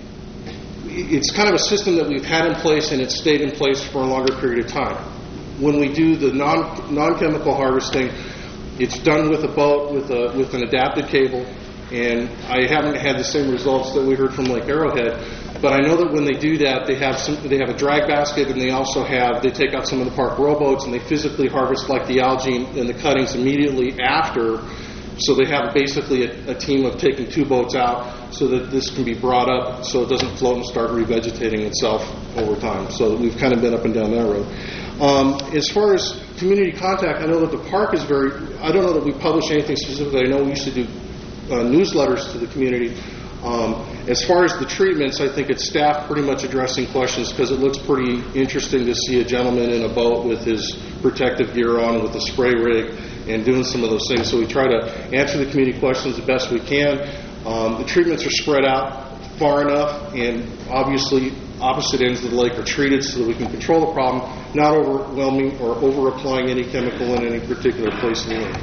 it's kind of a system that we've had in place and it's stayed in place for a longer period of time. When we do the non, non-chemical harvesting, it's done with a boat with a with an adapted cable, and I haven't had the same results that we heard from Lake Arrowhead. But I know that when they do that, they have some, they have a drag basket, and they also have they take out some of the park rowboats, and they physically harvest like the algae and the cuttings immediately after. So they have basically a, a team of taking two boats out so that this can be brought up so it doesn't float and start revegetating itself over time. So we've kind of been up and down that road. Um, as far as community contact, I know that the park is very, I don't know that we publish anything specifically. I know we used to do uh, newsletters to the community. Um, as far as the treatments, I think it's staff pretty much addressing questions because it looks pretty interesting to see a gentleman in a boat with his protective gear on with a spray rig and doing some of those things. So we try to answer the community questions the best we can. Um, the treatments are spread out far enough, and obviously opposite ends of the lake are treated so that we can control the problem, not overwhelming or over-applying any chemical in any particular place in the lake.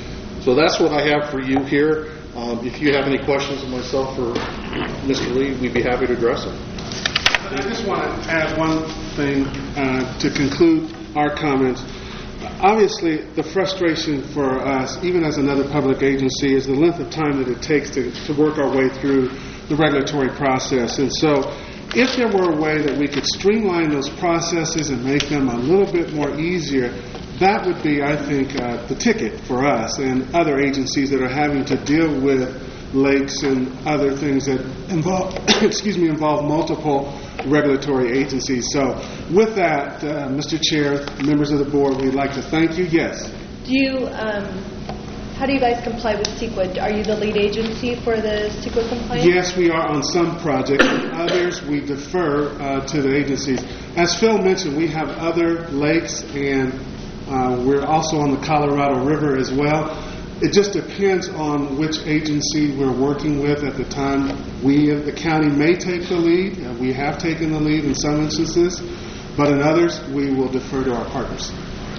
So that's what I have for you here. Um, if you have any questions of myself or Mister Lee, we'd be happy to address them. I just want to add one thing uh, to conclude our comments. Obviously, the frustration for us, even as another public agency, is the length of time that it takes to, to work our way through the regulatory process. And so, if there were a way that we could streamline those processes and make them a little bit more easier, that would be, I think, uh, the ticket for us and other agencies that are having to deal with lakes and other things that involve, excuse me, involve multiple regulatory agencies. So, with that, uh, Mister Chair, members of the board, we'd like to thank you. Yes. Do you, um, how do you guys comply with CEQA? Are you the lead agency for the CEQA compliance? Yes, we are on some projects. Others, we defer uh, to the agencies. As Phil mentioned, we have other lakes, and uh, we're also on the Colorado River as well. It just depends on which agency we're working with at the time. We, the county, may take the lead. Uh, we have taken the lead in some instances, but in others, we will defer to our partners.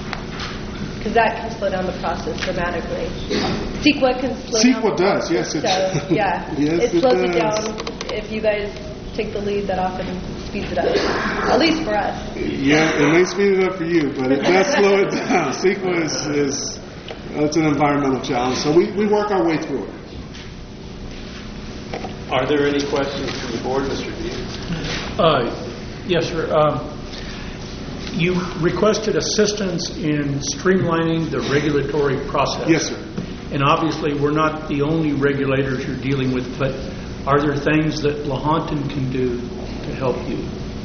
Because that can slow down the process dramatically. CEQA can slow CEQA down. does, yes. It, so, yeah, yes, it slows it, it down. If you guys take the lead, that often speeds it up, at least for us. Yeah, it may speed it up for you, but it does slow it down. CEQA is, is it's an environmental challenge, so we, we work our way through it. Are there any questions from the board, Mister Dean? Uh, yes, sir. Um, you requested assistance in streamlining the regulatory process. Yes, sir. And obviously, we're not the only regulators you're dealing with, but are there things that Lahontan can do to help you?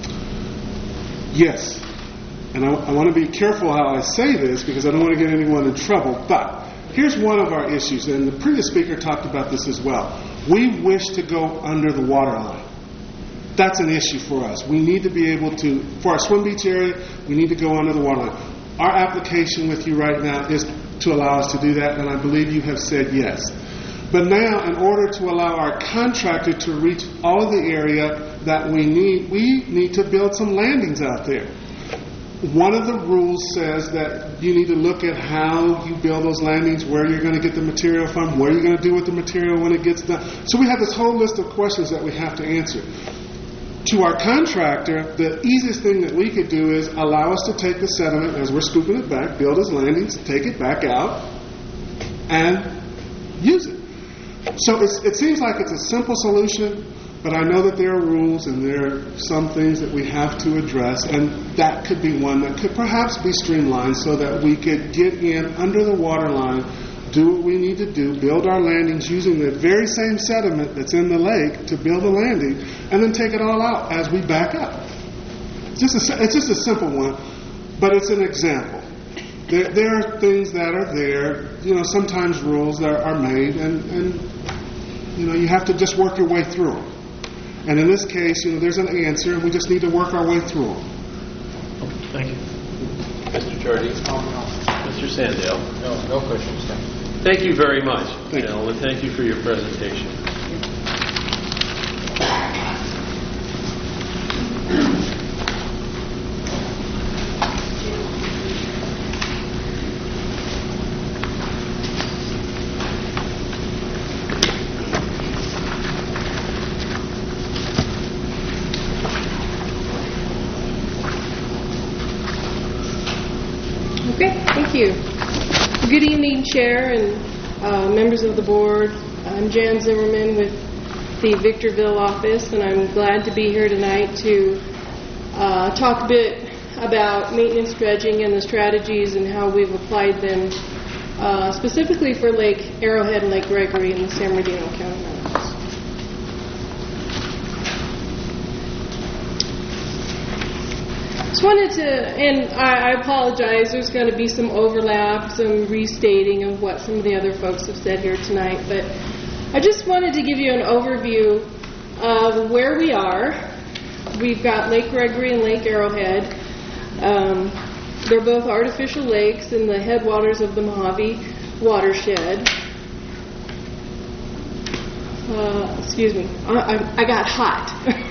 Yes. And I, I want to be careful how I say this because I don't want to get anyone in trouble. But here's one of our issues, and the previous speaker talked about this as well. We wish to go under the water line. That's an issue for us. We need to be able to, for our swim beach area, we need to go under the water line. Our application with you right now is to allow us to do that, and I believe you have said yes. But now, in order to allow our contractor to reach all of the area that we need, we need to build some landings out there. One of the rules says that you need to look at how you build those landings, where you're going to get the material from, what you're going to do with the material when it gets done. So we have this whole list of questions that we have to answer. To our contractor, the easiest thing that we could do is allow us to take the sediment as we're scooping it back, build his landings, take it back out, and use it. So it's, it seems like it's a simple solution, but I know that there are rules and there are some things that we have to address, and that could be one that could perhaps be streamlined so that we could get in under the water line, do what we need to do, build our landings using the very same sediment that's in the lake to build a landing, and then take it all out as we back up. It's just a, it's just a simple one, but it's an example. There, there are things that are there. You know, sometimes rules that are made, and, and you know, you have to just work your way through them. And in this case, you know, there's an answer, and we just need to work our way through them. Okay, thank you. Mister Jardine? Mister Sandell? No, no questions. Thank you. Thank you very much, Thank gentlemen. Thank you for your presentation. Okay, thank you. Good evening, Chair and uh, members of the board. I'm Jan Zimmerman with the Victorville office, and I'm glad to be here tonight to uh, talk a bit about maintenance dredging and the strategies and how we've applied them uh, specifically for Lake Arrowhead and Lake Gregory in the San Bernardino County mountains. Just wanted to, and I, I apologize, there's going to be some overlap, some restating of what some of the other folks have said here tonight, but I just wanted to give you an overview of where we are. We've got Lake Gregory and Lake Arrowhead. Um, they're both artificial lakes in the headwaters of the Mojave watershed. Uh, excuse me, I, I, I got hot.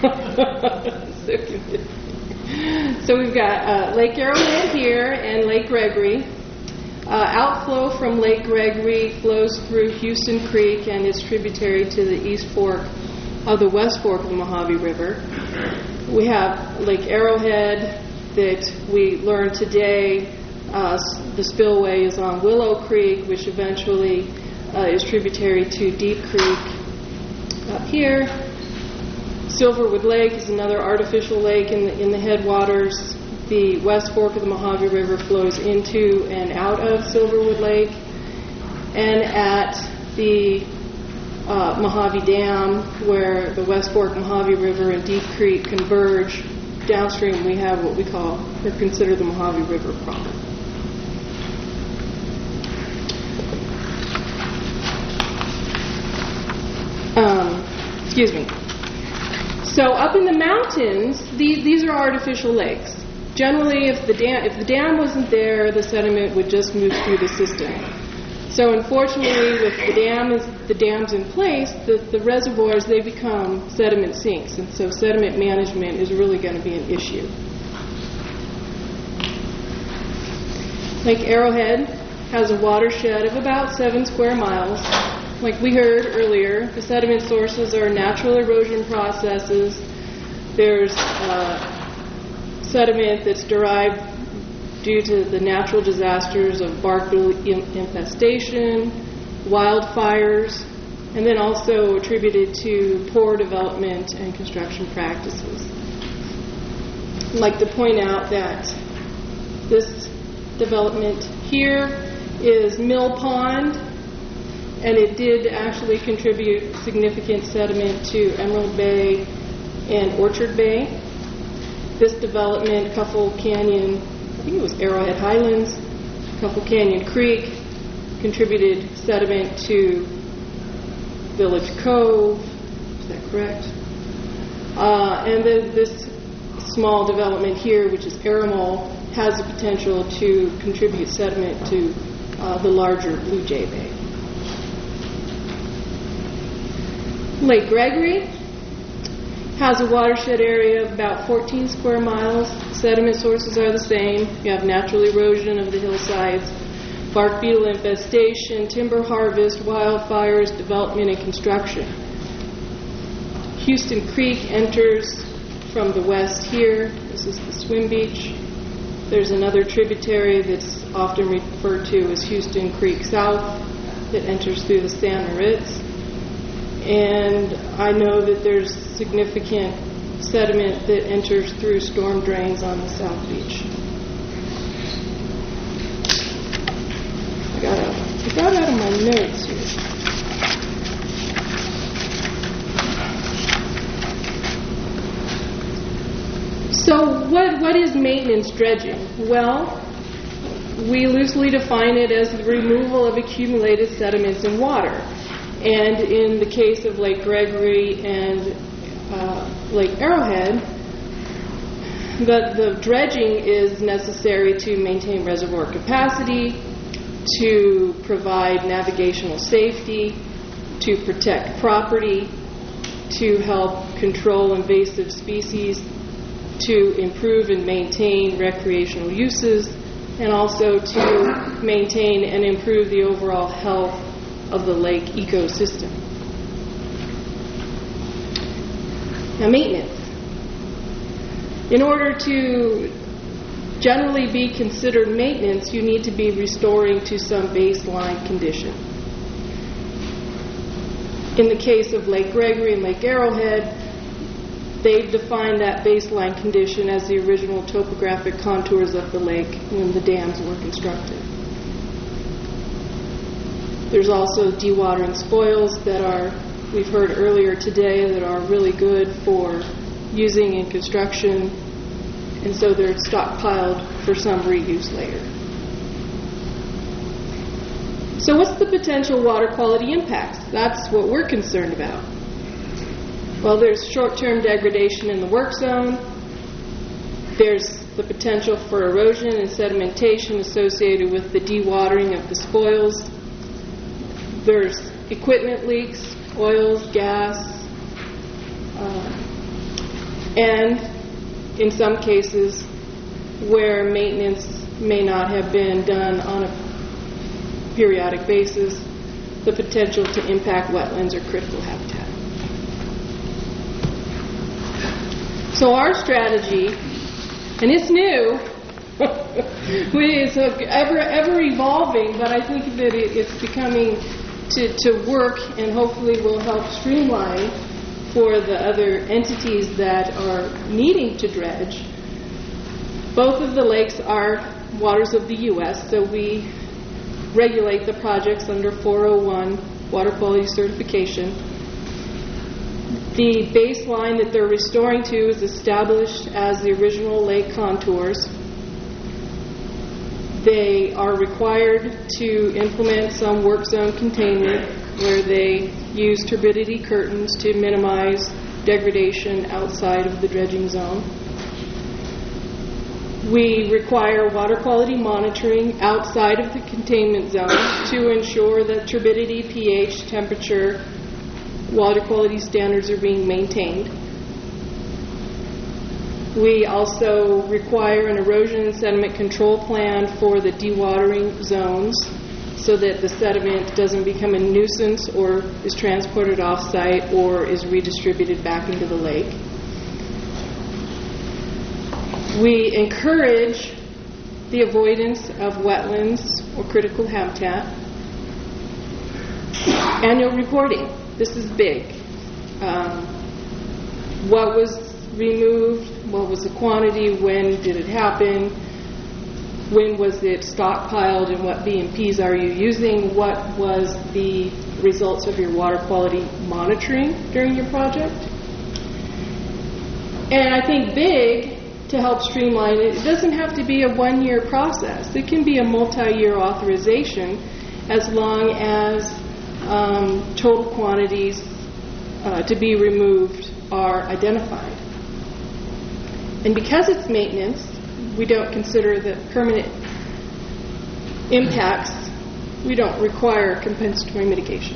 so, so we've got uh, Lake Arrowhead here and Lake Gregory. Uh, outflow from Lake Gregory flows through Houston Creek and is tributary to the east fork of the west fork of the Mojave River. We have Lake Arrowhead that we learned today. Uh, the spillway is on Willow Creek, which eventually uh, is tributary to Deep Creek. Up here, Silverwood Lake is another artificial lake in the, in the headwaters. The west fork of the Mojave River flows into and out of Silverwood Lake. And at the uh, Mojave Dam, where the west fork Mojave River and Deep Creek converge, downstream we have what we call, or consider the Mojave River problem. Um, excuse me. So up in the mountains, these, these are artificial lakes. Generally, if the dam if the dam wasn't there, the sediment would just move through the system. So unfortunately, with the dam is the dams in place, the, the reservoirs they become sediment sinks, and so sediment management is really going to be an issue. Lake Arrowhead has a watershed of about seven square miles. Like we heard earlier, the sediment sources are natural erosion processes. There's uh, sediment that's derived due to the natural disasters of bark beetle infestation, wildfires, and then also attributed to poor development and construction practices. I'd like to point out that this development here is Mill Pond, and it did actually contribute significant sediment to Emerald Bay and Orchard Bay. This development, Cuffle Canyon, I think it was Arrowhead Highlands, Cuffle Canyon Creek, contributed sediment to Village Cove. Is that correct? Uh, and then this small development here, which is Aramol, has the potential to contribute sediment to uh, the larger Blue Jay Bay. Lake Gregory has a watershed area of about fourteen square miles. Sediment sources are the same. You have natural erosion of the hillsides, bark beetle infestation, timber harvest, wildfires, development, and construction. Houston Creek enters from the west here. This is the swim beach. There's another tributary that's often referred to as Houston Creek South that enters through the San Moritz. And I know that there's significant sediment that enters through storm drains on the South Beach. I got out, I got out of my notes here. So what, what is maintenance dredging? Well, we loosely define it as the removal of accumulated sediments in water. And in the case of Lake Gregory and uh, Lake Arrowhead, the, the dredging is necessary to maintain reservoir capacity, to provide navigational safety, to protect property, to help control invasive species, to improve and maintain recreational uses, and also to maintain and improve the overall health of the lake ecosystem. Now, maintenance. In order to generally be considered maintenance, you need to be restoring to some baseline condition. In the case of Lake Gregory and Lake Arrowhead, they've defined that baseline condition as the original topographic contours of the lake when the dams were constructed. There's also dewatering spoils that are, we've heard earlier today, that are really good for using in construction, and so they're stockpiled for some reuse later. So what's the potential water quality impacts? That's what we're concerned about. Well, there's short-term degradation in the work zone. There's the potential for erosion and sedimentation associated with the dewatering of the spoils. There's equipment leaks, oils, gas, uh, and in some cases where maintenance may not have been done on a periodic basis, the potential to impact wetlands or critical habitat. So our strategy, and it's new, it's ever ever evolving, but I think that it, it's becoming to, to work and hopefully will help streamline for the other entities that are needing to dredge. Both of the lakes are waters of the U S, so we regulate the projects under four oh one water quality certification. The baseline that they're restoring to is established as the original lake contours. They are required to implement some work zone containment where they use turbidity curtains to minimize degradation outside of the dredging zone. We require water quality monitoring outside of the containment zone to ensure that turbidity, pH, temperature, water quality standards are being maintained. We also require an erosion and sediment control plan for the dewatering zones so that the sediment doesn't become a nuisance or is transported off-site or is redistributed back into the lake. We encourage the avoidance of wetlands or critical habitat. Annual reporting. This is big. Um, what was removed? What was the quantity? When did it happen? When was it stockpiled? And what B M Ps are you using? What was the results of your water quality monitoring during your project? And I think big, to help streamline it, it doesn't have to be a one-year process. It can be a multi-year authorization as long as um, total quantities uh, to be removed are identified. And because it's maintenance, we don't consider the permanent impacts, we don't require compensatory mitigation.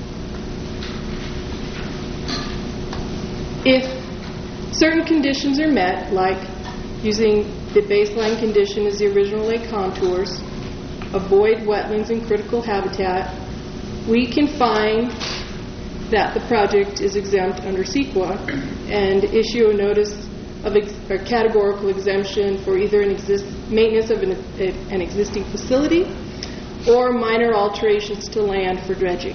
If certain conditions are met, like using the baseline condition as the original lake contours, avoid wetlands and critical habitat, we can find that the project is exempt under CEQA and issue a notice of ex- or categorical exemption for either an exist- maintenance of an, a, an existing facility or minor alterations to land for dredging.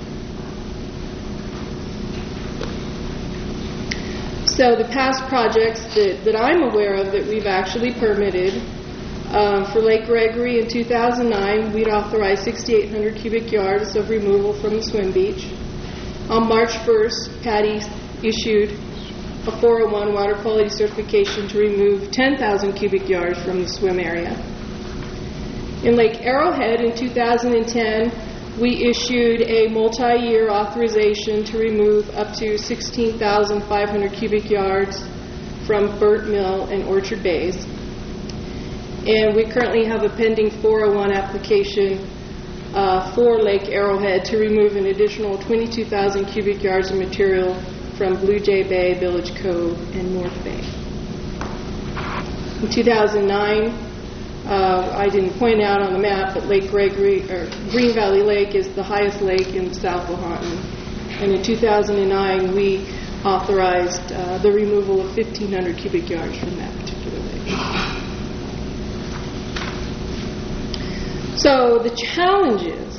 So the past projects that, that I'm aware of that we've actually permitted, um, for Lake Gregory in two thousand nine, we'd authorized sixty-eight hundred cubic yards of removal from the swim beach. On March first, Patty issued a four oh one water quality certification to remove ten thousand cubic yards from the swim area. In Lake Arrowhead in two thousand ten, we issued a multi-year authorization to remove up to sixteen thousand five hundred cubic yards from Burt Mill and Orchard Bays. And we currently have a pending four oh one application uh, for Lake Arrowhead to remove an additional twenty-two thousand cubic yards of material from Blue Jay Bay, Village Cove, and North Bay. In two thousand nine, uh, I didn't point out on the map, but Lake Gregory, or Green Valley Lake is the highest lake in South Lahontan. And in two thousand nine, we authorized uh, the removal of fifteen hundred cubic yards from that particular lake. So the challenges,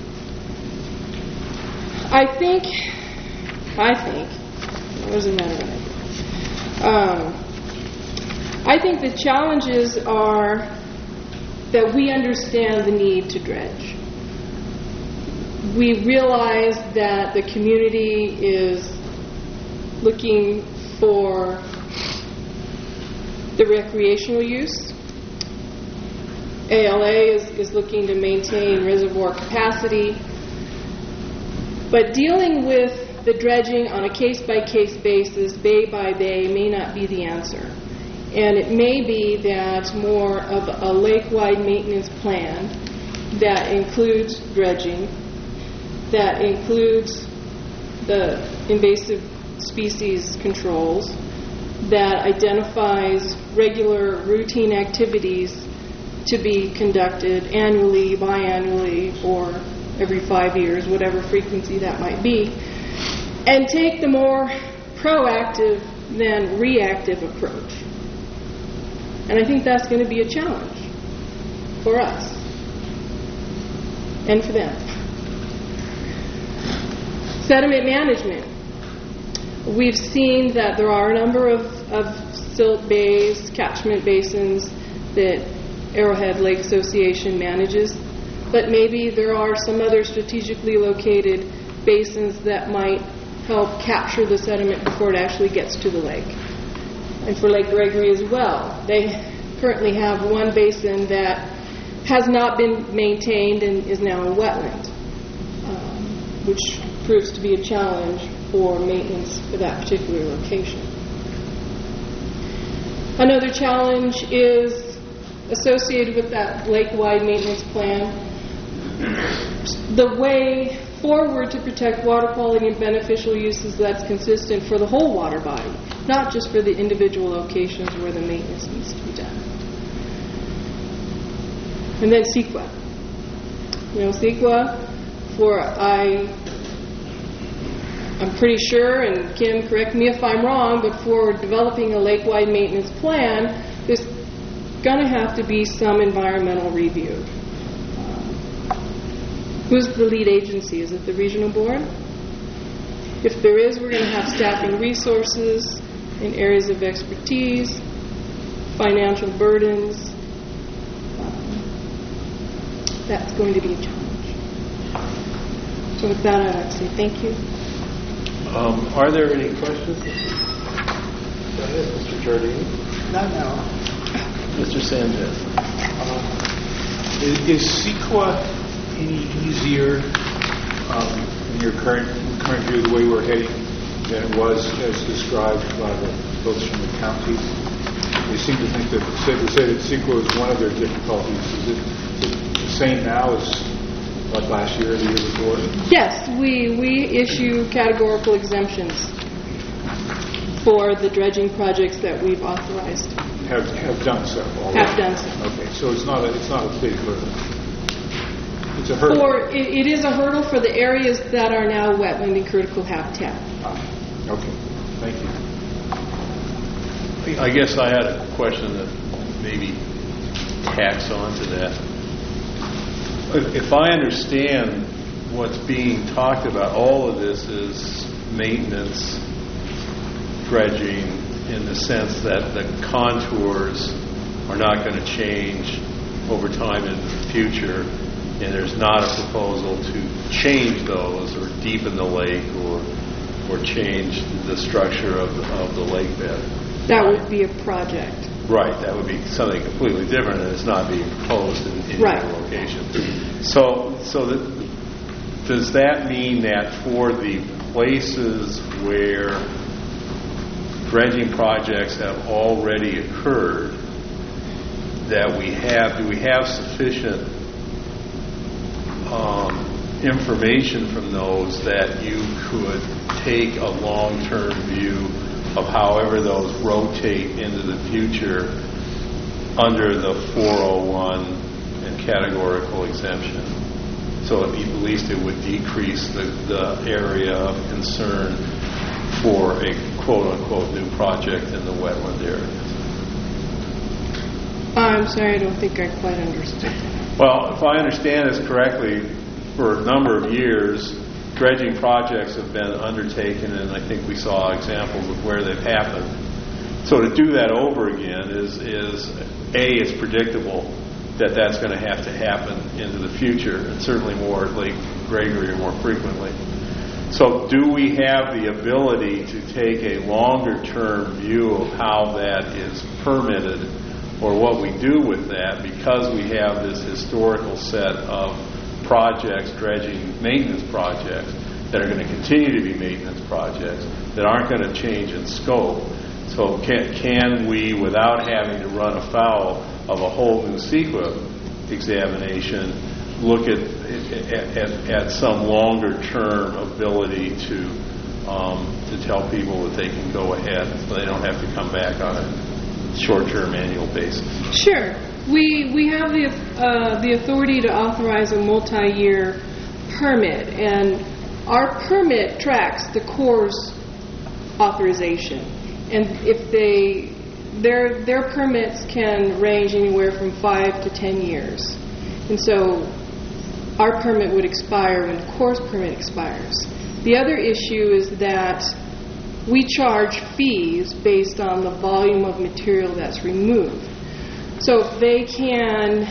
I think, I think, what doesn't matter what I think. Um, I think the challenges are that we understand the need to dredge. We realize that the community is looking for the recreational use. A L A is, is looking to maintain reservoir capacity. But dealing with the dredging on a case-by-case basis, bay by bay, may not be the answer. And it may be that more of a lake-wide maintenance plan that includes dredging, that includes the invasive species controls, that identifies regular routine activities to be conducted annually, biannually, or every five years, whatever frequency that might be, and take the more proactive than reactive approach. And I think that's going to be a challenge for us and for them. Sediment management. We've seen that there are a number of, of silt bays, catchment basins that Arrowhead Lake Association manages, but maybe there are some other strategically located basins that might help capture the sediment before it actually gets to the lake. And for Lake Gregory as well. They currently have one basin that has not been maintained and is now a wetland, um, which proves to be a challenge for maintenance for that particular location. Another challenge is associated with that lake-wide maintenance plan. The way forward to protect water quality and beneficial uses that's consistent for the whole water body, not just for the individual locations where the maintenance needs to be done. And then CEQA. You know, CEQA, for I, I'm pretty sure, and Kim, correct me if I'm wrong, but for developing a lake-wide maintenance plan, there's going to have to be some environmental review. Who's the lead agency? Is it the regional board? If there is, we're going to have staffing resources in areas of expertise, financial burdens. Um, that's going to be a challenge. So with that, I'd like to say thank you. Um, are there any questions? Go ahead, Mister Jardine. Not now. Mister Sanchez. Uh, is, is CEQA any easier um, in your current current view, the way we're heading, than it was as described by the folks from the county? They seem to think that they say that CEQA is one of their difficulties. Is it, is it the same now as like last year or the year before? Yes, we we issue categorical exemptions for the dredging projects that we've authorized. Have have done so already. Have done so. Okay, so it's not a it's not a big hurdle. It's a hurdle. For, it, it is a hurdle for the areas that are now wetland and critical habitat. Ah, okay, thank you. I guess I had a question that maybe tacks on to that. If, if I understand what's being talked about, all of this is maintenance, dredging, in the sense that the contours are not going to change over time in the future, and there's not a proposal to change those or deepen the lake or or change the structure of the, of the lake bed. That would be a project. Right, that would be something completely different, and it's not being proposed in, in right. your location. So, so that, does that mean that for the places where dredging projects have already occurred, that we have, do we have sufficient um, information from those that you could take a long-term view of however those rotate into the future under the four oh one and categorical exemption? So at least it would decrease the, the area of concern for a quote-unquote new project in the wetland areas. I'm sorry, I don't think I quite understood that. Well, if I understand this correctly, for a number of years, dredging projects have been undertaken, and I think we saw examples of where they've happened. So to do that over again is, is A, it's predictable that that's going to have to happen into the future, and certainly more at Lake Gregory or more frequently. So do we have the ability to take a longer-term view of how that is permitted or what we do with that, because we have this historical set of projects, dredging maintenance projects, that are going to continue to be maintenance projects, that aren't going to change in scope. So can, can we, without having to run afoul of a whole new CEQA examination, look at, at, at, at some longer-term ability to um, to tell people that they can go ahead so they don't have to come back on a short-term annual basis? Sure. We we have the uh, the authority to authorize a multi-year permit, and our permit tracks the Corps' authorization. And if they their their permits can range anywhere from five to ten years, and so our permit would expire when the Corps' permit expires. The other issue is that we charge fees based on the volume of material that's removed. So if they can,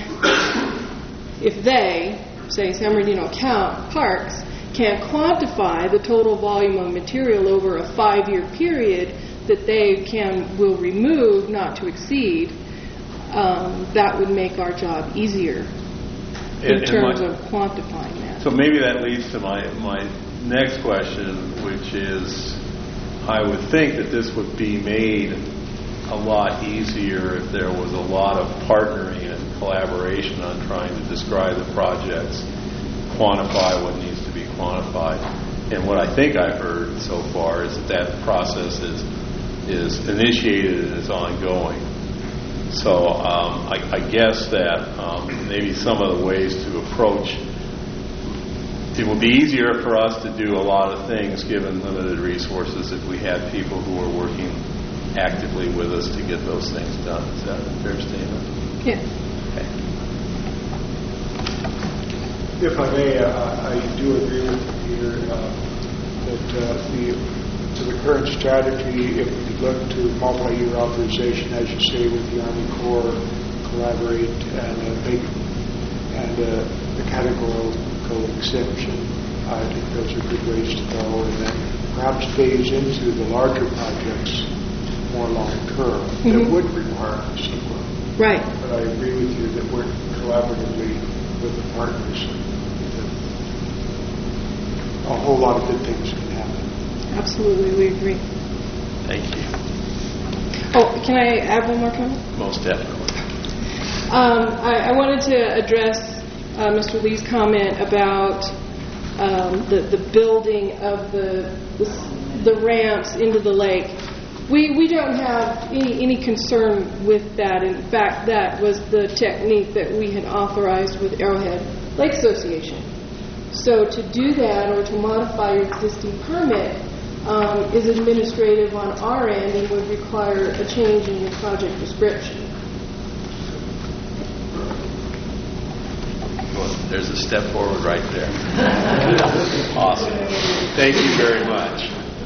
if they, say San Bernardino Parks, can quantify the total volume of material over a five-year period that they can will remove, not to exceed, um, that would make our job easier in and, terms and my, of quantifying that. So maybe that leads to my my next question, which is, I would think that this would be made a lot easier if there was a lot of partnering and collaboration on trying to describe the projects, quantify what needs to be quantified. And what I think I've heard so far is that that process is is initiated and is ongoing. So um, I, I guess that um, maybe some of the ways to approach, it would be easier for us to do a lot of things given limited resources if we had people who were working actively with us to get those things done. Is that a fair statement? Yeah. Okay. If I may, uh, I do agree with you, Peter, uh, that uh, the to the current strategy, if we look to multi-year authorization, as you say, with the Army Corps, collaborate and uh, make and uh, the categorical exemption, I think those are good ways to go, and then perhaps phase into the larger projects more long-term mm-hmm. that would require a CEQA. Right. But I agree with you that we're collaboratively with the partners. A whole lot of good things can happen. Absolutely, we agree. Thank you. Oh, can I add one more comment? Most definitely. Um, I, I wanted to address uh, Mister Lee's comment about um, the, the building of the, the the ramps into the lake. We we don't have any, any concern with that. In fact, that was the technique that we had authorized with Arrowhead Lake Association. So to do that or to modify your existing permit um, is administrative on our end and would require a change in your project description. Well, there's a step forward right there. Awesome. Thank you very much.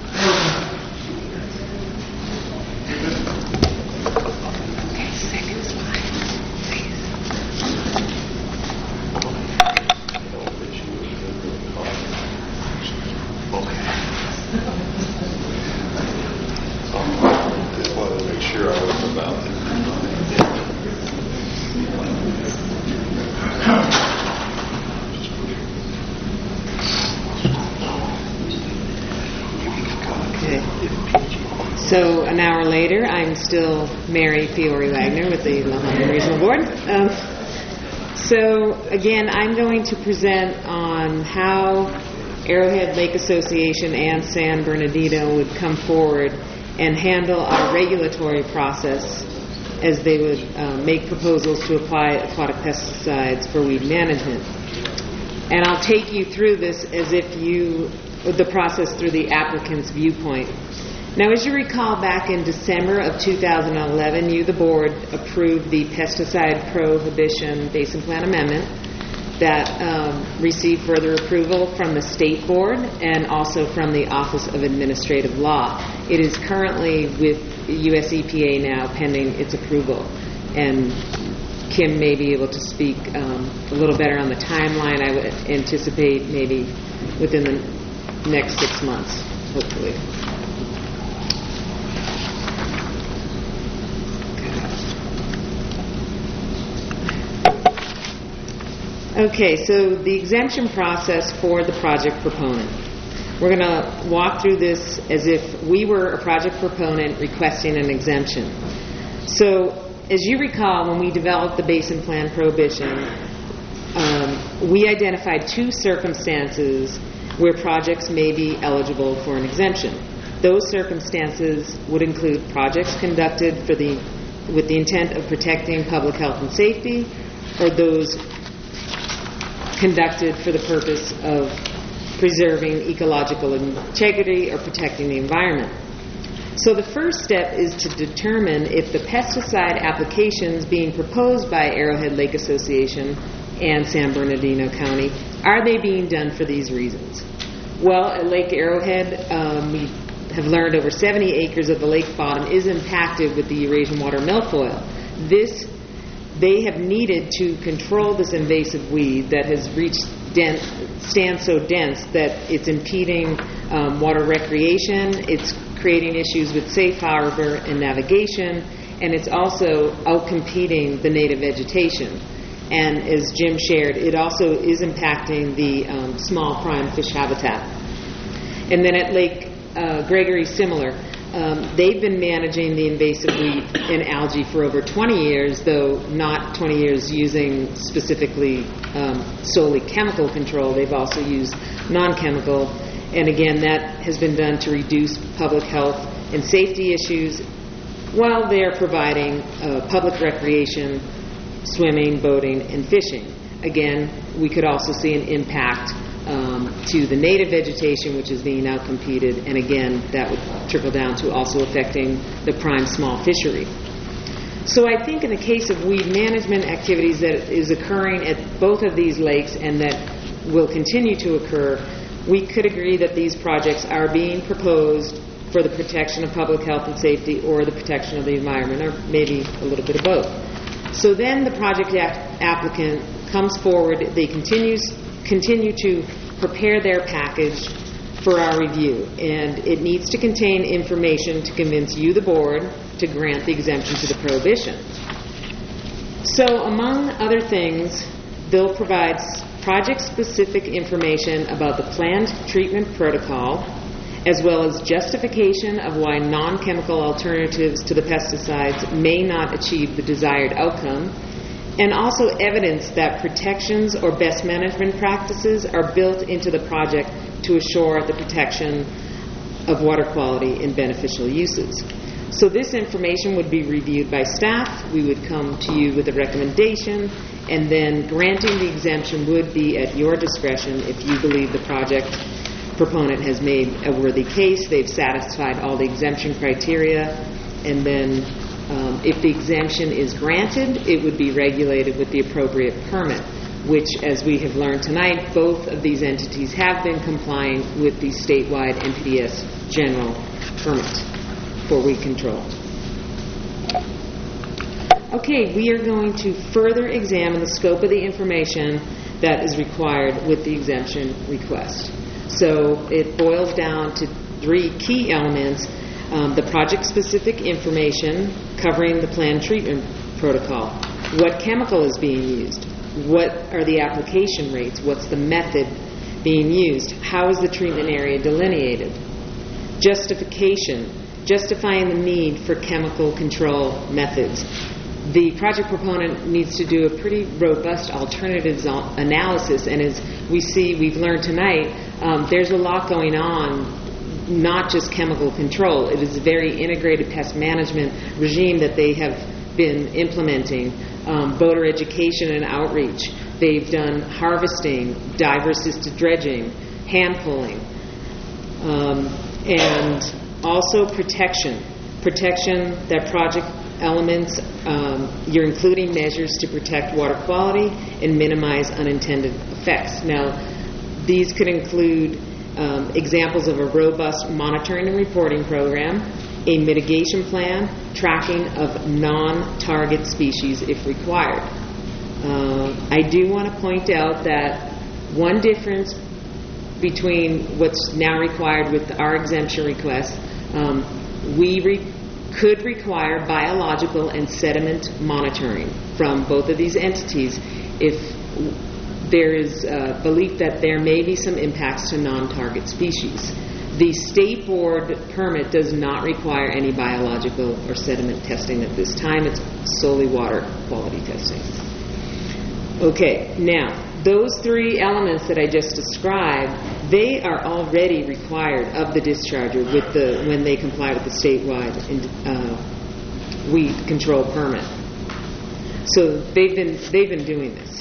So an hour later, I'm still Mary Fiore Wagner with the Lahontan Regional Board. Um, so again, I'm going to present on how Arrowhead Lake Association and San Bernardino would come forward and handle our regulatory process as they would uh, make proposals to apply aquatic pesticides for weed management. And I'll take you through this as if you, the process through the applicant's viewpoint. Now, as you recall, back in December of two thousand eleven, you, the board, approved the pesticide prohibition basin plan amendment that um, received further approval from the state board and also from the Office of Administrative Law. It is currently with U S E P A now pending its approval, and Kim may be able to speak um, a little better on the timeline. I would anticipate maybe within the next six months, hopefully. Okay, so the exemption process for the project proponent. We're going to walk through this as if we were a project proponent requesting an exemption. So, as you recall, when we developed the Basin Plan Prohibition, um, we identified two circumstances where projects may be eligible for an exemption. Those circumstances would include projects conducted for the, with the intent of protecting public health and safety, or those conducted for the purpose of preserving ecological integrity or protecting the environment. So the first step is to determine if the pesticide applications being proposed by Arrowhead Lake Association and San Bernardino County, are they being done for these reasons? Well, at Lake Arrowhead, um, we have learned over seventy acres of the lake bottom is impacted with the Eurasian water milfoil. This They have needed to control this invasive weed that has reached dense, stands so dense that it's impeding um, water recreation, it's creating issues with safe harbor and navigation, and it's also outcompeting the native vegetation. And as Jim shared, it also is impacting the um, small prime fish habitat. And then at Lake uh, Gregory, similar. Um, they've been managing the invasive weed and algae for over twenty years, though not twenty years using specifically um, solely chemical control. They've also used non-chemical, and again, that has been done to reduce public health and safety issues while they're providing uh, public recreation, swimming, boating, and fishing. Again, we could also see an impact Um, to the native vegetation, which is being outcompeted, and again, that would trickle down to also affecting the prime small fishery. So I think in the case of weed management activities that is occurring at both of these lakes and that will continue to occur, we could agree that these projects are being proposed for the protection of public health and safety or the protection of the environment, or maybe a little bit of both. So then the project ap- applicant comes forward, they continues continue to prepare their package for our review, and it needs to contain information to convince you, the board, to grant the exemption to the prohibition. So, among other things, they'll provide project-specific information about the planned treatment protocol, as well as justification of why non-chemical alternatives to the pesticides may not achieve the desired outcome, and also evidence that protections or best management practices are built into the project to assure the protection of water quality and beneficial uses. So this information would be reviewed by staff. We would come to you with a recommendation, and then granting the exemption would be at your discretion if you believe the project proponent has made a worthy case, they've satisfied all the exemption criteria, and then Um, if the exemption is granted, it would be regulated with the appropriate permit, which, as we have learned tonight, both of these entities have been complying with the statewide N P D S general permit for weed control. Okay, we are going to further examine the scope of the information that is required with the exemption request. So it boils down to three key elements. Um, the project-specific information covering the planned treatment protocol. What chemical is being used? What are the application rates? What's the method being used? How is the treatment area delineated? Justification. Justifying the need for chemical control methods. The project proponent needs to do a pretty robust alternatives analysis, and as we see, we've learned tonight, um, there's a lot going on, not just chemical control. It is a very integrated pest management regime that they have been implementing. Um, boater education and outreach. They've done harvesting, diver-assisted dredging, hand pulling, um, and also protection. Protection, that project elements, um, you're including measures to protect water quality and minimize unintended effects. Now, these could include um, examples of a robust monitoring and reporting program, a mitigation plan, tracking of non-target species if required. Uh, I do want to point out that one difference between what's now required with our exemption request, um, we re- could require biological and sediment monitoring from both of these entities if there is a belief that there may be some impacts to non-target species. The state board permit does not require any biological or sediment testing at this time. It's solely water quality testing. Okay, now, those three elements that I just described, they are already required of the discharger with the when they comply with the statewide uh, weed control permit. So they've been they've been doing this.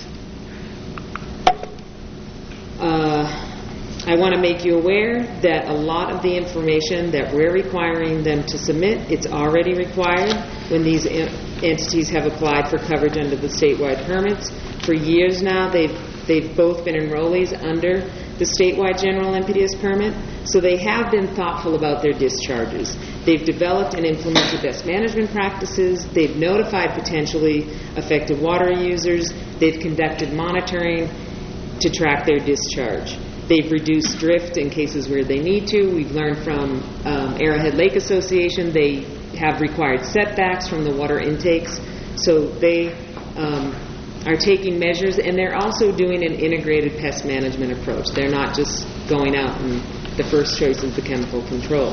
Uh, I want to make you aware that a lot of the information that we're requiring them to submit, it's already required when these en- entities have applied for coverage under the statewide permits. For years now, they've they've both been enrollees under the statewide general N P D S permit, so they have been thoughtful about their discharges. They've developed and implemented best management practices. They've notified potentially affected water users. They've conducted monitoring to track their discharge. They've reduced drift in cases where they need to. We've learned from um, Arrowhead Lake Association they have required setbacks from the water intakes. So they um, are taking measures, and they're also doing an integrated pest management approach. They're not just going out and the first choice is the chemical control.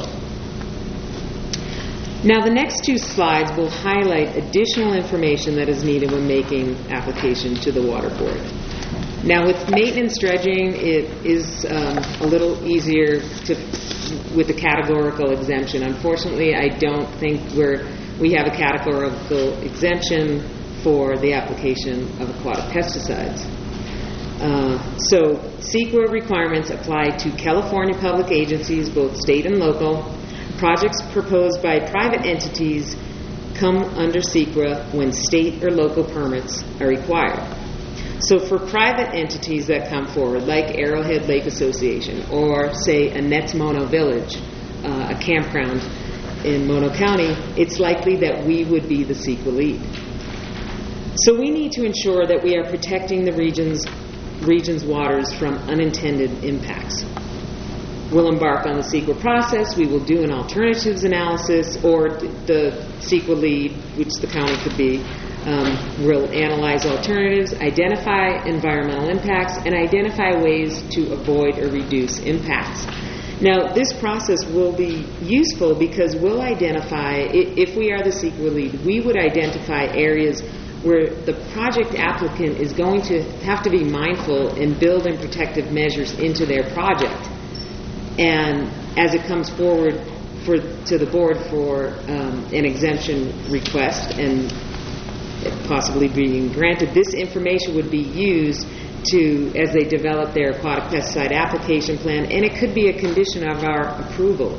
Now the next two slides will highlight additional information that is needed when making application to the Water Board. Now, with maintenance dredging, it is um, a little easier to, with the categorical exemption. Unfortunately, I don't think we're, we have a categorical exemption for the application of aquatic pesticides. Uh, so, CEQA requirements apply to California public agencies, both state and local. Projects proposed by private entities come under CEQA when state or local permits are required. So for private entities that come forward, like Arrowhead Lake Association, or say a Nets Mono Village, uh, a campground in Mono County, it's likely that we would be the CEQA lead. So we need to ensure that we are protecting the region's, region's waters from unintended impacts. We'll embark on the CEQA process. We will do an alternatives analysis, or the CEQA lead, which the county could be, Um, we'll analyze alternatives, identify environmental impacts, and identify ways to avoid or reduce impacts. Now, this process will be useful because we'll identify, if we are the CEQA lead, we would identify areas where the project applicant is going to have to be mindful and build in protective measures into their project. And as it comes forward for, to the board for um, an exemption request and possibly being granted, this information would be used to, as they develop their aquatic pesticide application plan, and it could be a condition of our approval.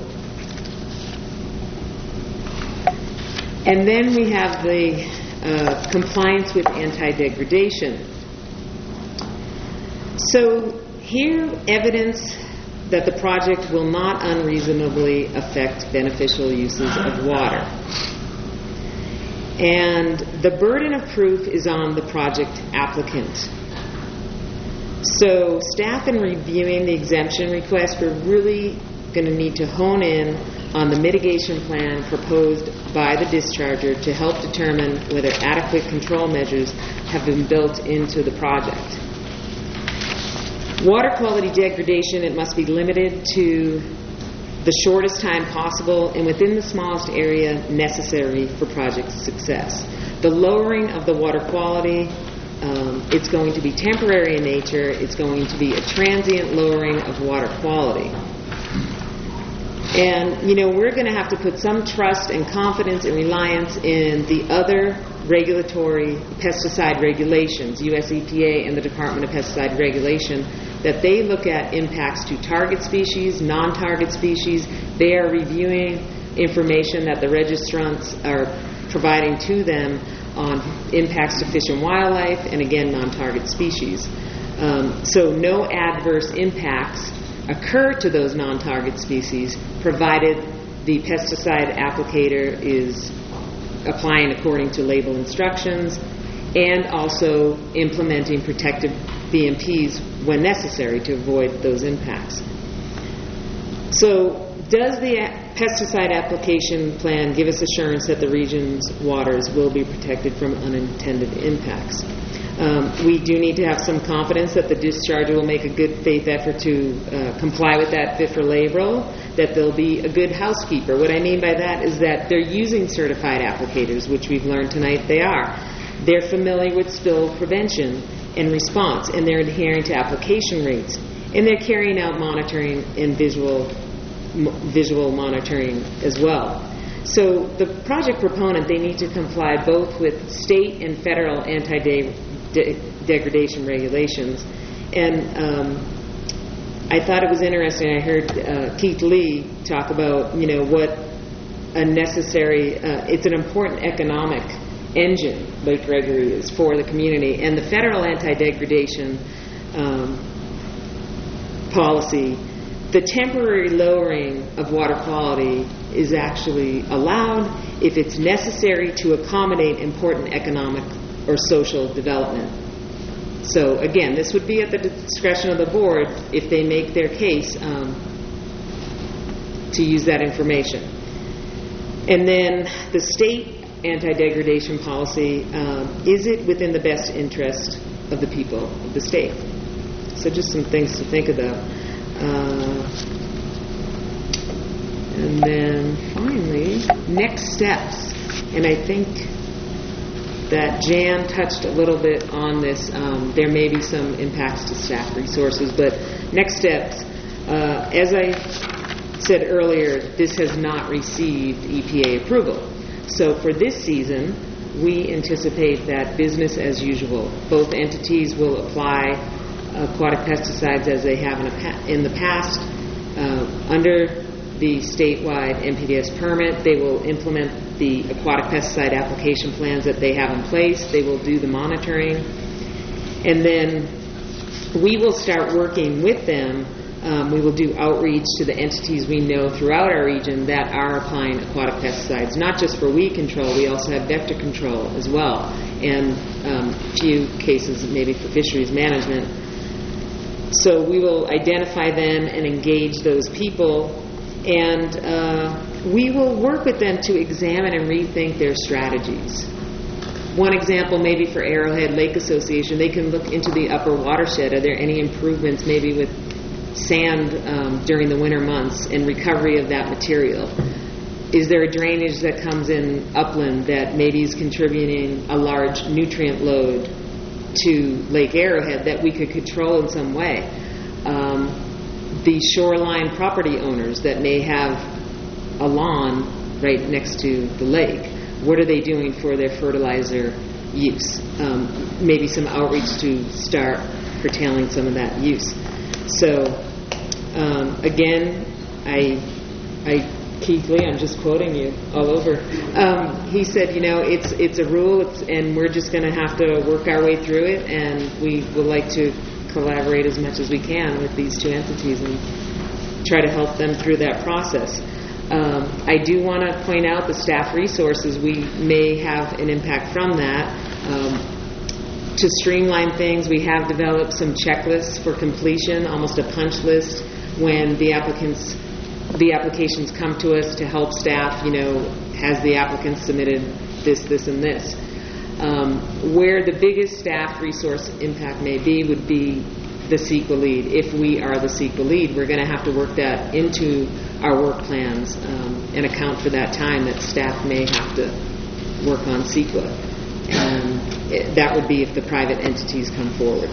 And then we have the uh, compliance with anti-degradation. So here, evidence that the project will not unreasonably affect beneficial uses of water. And the burden of proof is on the project applicant. So staff, in reviewing the exemption request, we're really going to need to hone in on the mitigation plan proposed by the discharger to help determine whether adequate control measures have been built into the project. Water quality degradation, it must be limited to the shortest time possible and within the smallest area necessary for project success. The lowering of the water quality, um, it's going to be temporary in nature. It's going to be a transient lowering of water quality. And, you know, we're going to have to put some trust and confidence and reliance in the other regulatory pesticide regulations, U S E P A and the Department of Pesticide Regulation, that they look at impacts to target species, non-target species. They are reviewing information that the registrants are providing to them on impacts to fish and wildlife, and again, non-target species. Um, so no adverse impacts occur to those non-target species, provided the pesticide applicator is applying according to label instructions and also implementing protective B M Ps when necessary to avoid those impacts. So does the pesticide application plan give us assurance that the region's waters will be protected from unintended impacts? Um, we do need to have some confidence that the discharger will make a good faith effort to uh, comply with that F I F R label, that they'll be a good housekeeper. What I mean by that is that they're using certified applicators, which we've learned tonight they are. They're familiar with spill prevention and response, and they're adhering to application rates, and they're carrying out monitoring and visual visual monitoring as well. So the project proponent, they need to comply both with state and federal anti-degradation regulations. And um, I thought it was interesting, I heard uh, Keith Lee talk about, you know, what a necessary, uh, it's an important economic engine Lake Gregory is for the community. And the federal anti-degradation um, policy, the temporary lowering of water quality is actually allowed if it's necessary to accommodate important economic or social development. So again, this would be at the discretion of the board if they make their case um, to use that information. And then the state anti-degradation policy, um, is it within the best interest of the people of the state? So just some things to think about. Uh, and then finally, next steps. And I think that Jan touched a little bit on this. Um, there may be some impacts to staff resources, but next steps. Uh, as I said earlier, this has not received E P A approval. So for this season, we anticipate that business as usual. Both entities will apply aquatic pesticides as they have in, a pa- in the past. Uh, under the statewide M P D S permit, they will implement the aquatic pesticide application plans that they have in place. They will do the monitoring. And then we will start working with them. Um, we will do outreach to the entities we know throughout our region that are applying aquatic pesticides, not just for weed control. We also have vector control as well, and um, a few cases maybe for fisheries management. So we will identify them and engage those people, and uh, we will work with them to examine and rethink their strategies. One example maybe for Arrowhead Lake Association, they can look into the upper watershed. Are there any improvements maybe with sand um, during the winter months and recovery of that material? Is there a drainage that comes in upland that maybe is contributing a large nutrient load to Lake Arrowhead that we could control in some way? Um, the shoreline property owners that may have a lawn right next to the lake, what are they doing for their fertilizer use? Um, maybe some outreach to start curtailing some of that use. So, um, again, I, I, Keith Lee, I'm just quoting you all over. Um, he said, you know, it's it's a rule, it's, and we're just going to have to work our way through it, and we would like to collaborate as much as we can with these two entities and try to help them through that process. Um, I do want to point out the staff resources. We may have an impact from that. Um, To streamline things, we have developed some checklists for completion, almost a punch list when the applicants, the applications come to us to help staff, you know, has the applicant submitted this, this, and this. Um, where the biggest staff resource impact may be would be the CEQA lead. If we are the CEQA lead, we're going to have to work that into our work plans um, and account for that time that staff may have to work on CEQA. And it, that would be if the private entities come forward.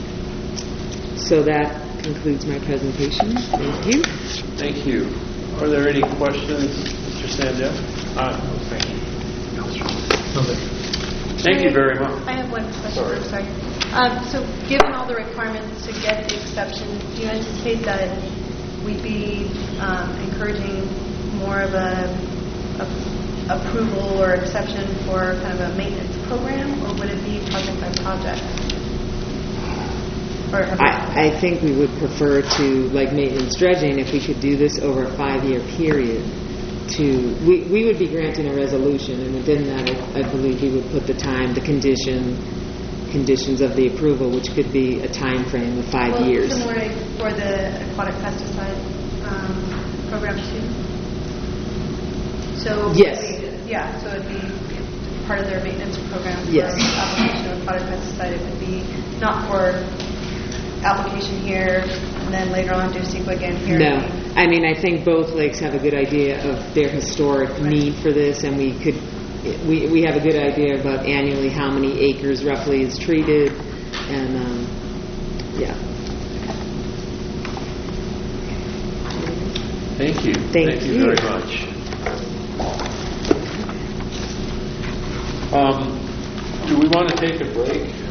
So that concludes my presentation. Thank you. Thank you. Are there any questions, Mister Sandell? Uh, thank you. Okay. Thank you very much. I have one question. Sorry. I'm sorry. Um, so, given all the requirements to get the exception, do you anticipate that we'd be um, encouraging more of a, a approval or exception for kind of a maintenance program, or would it be project by project? Or have I, I think we would prefer to, like maintenance dredging, if we could do this over a five-year period. To we, we would be granting a resolution, and within that, I, I believe we would put the time, the condition, conditions of the approval, which could be a time frame of five well, years. Similar for the aquatic pesticide um, program too. So yes, we, yeah. So it'd be part of their maintenance program for yes. application of aquatic pesticide. It would be not for application here and then later on do CEQA again here. No. I mean, I think both lakes have a good idea of their historic right. need for this, and we could, we we have a good idea about annually how many acres roughly is treated, and um, yeah. Thank you. Thank, Thank you. you very much. Um, do we want to take a break?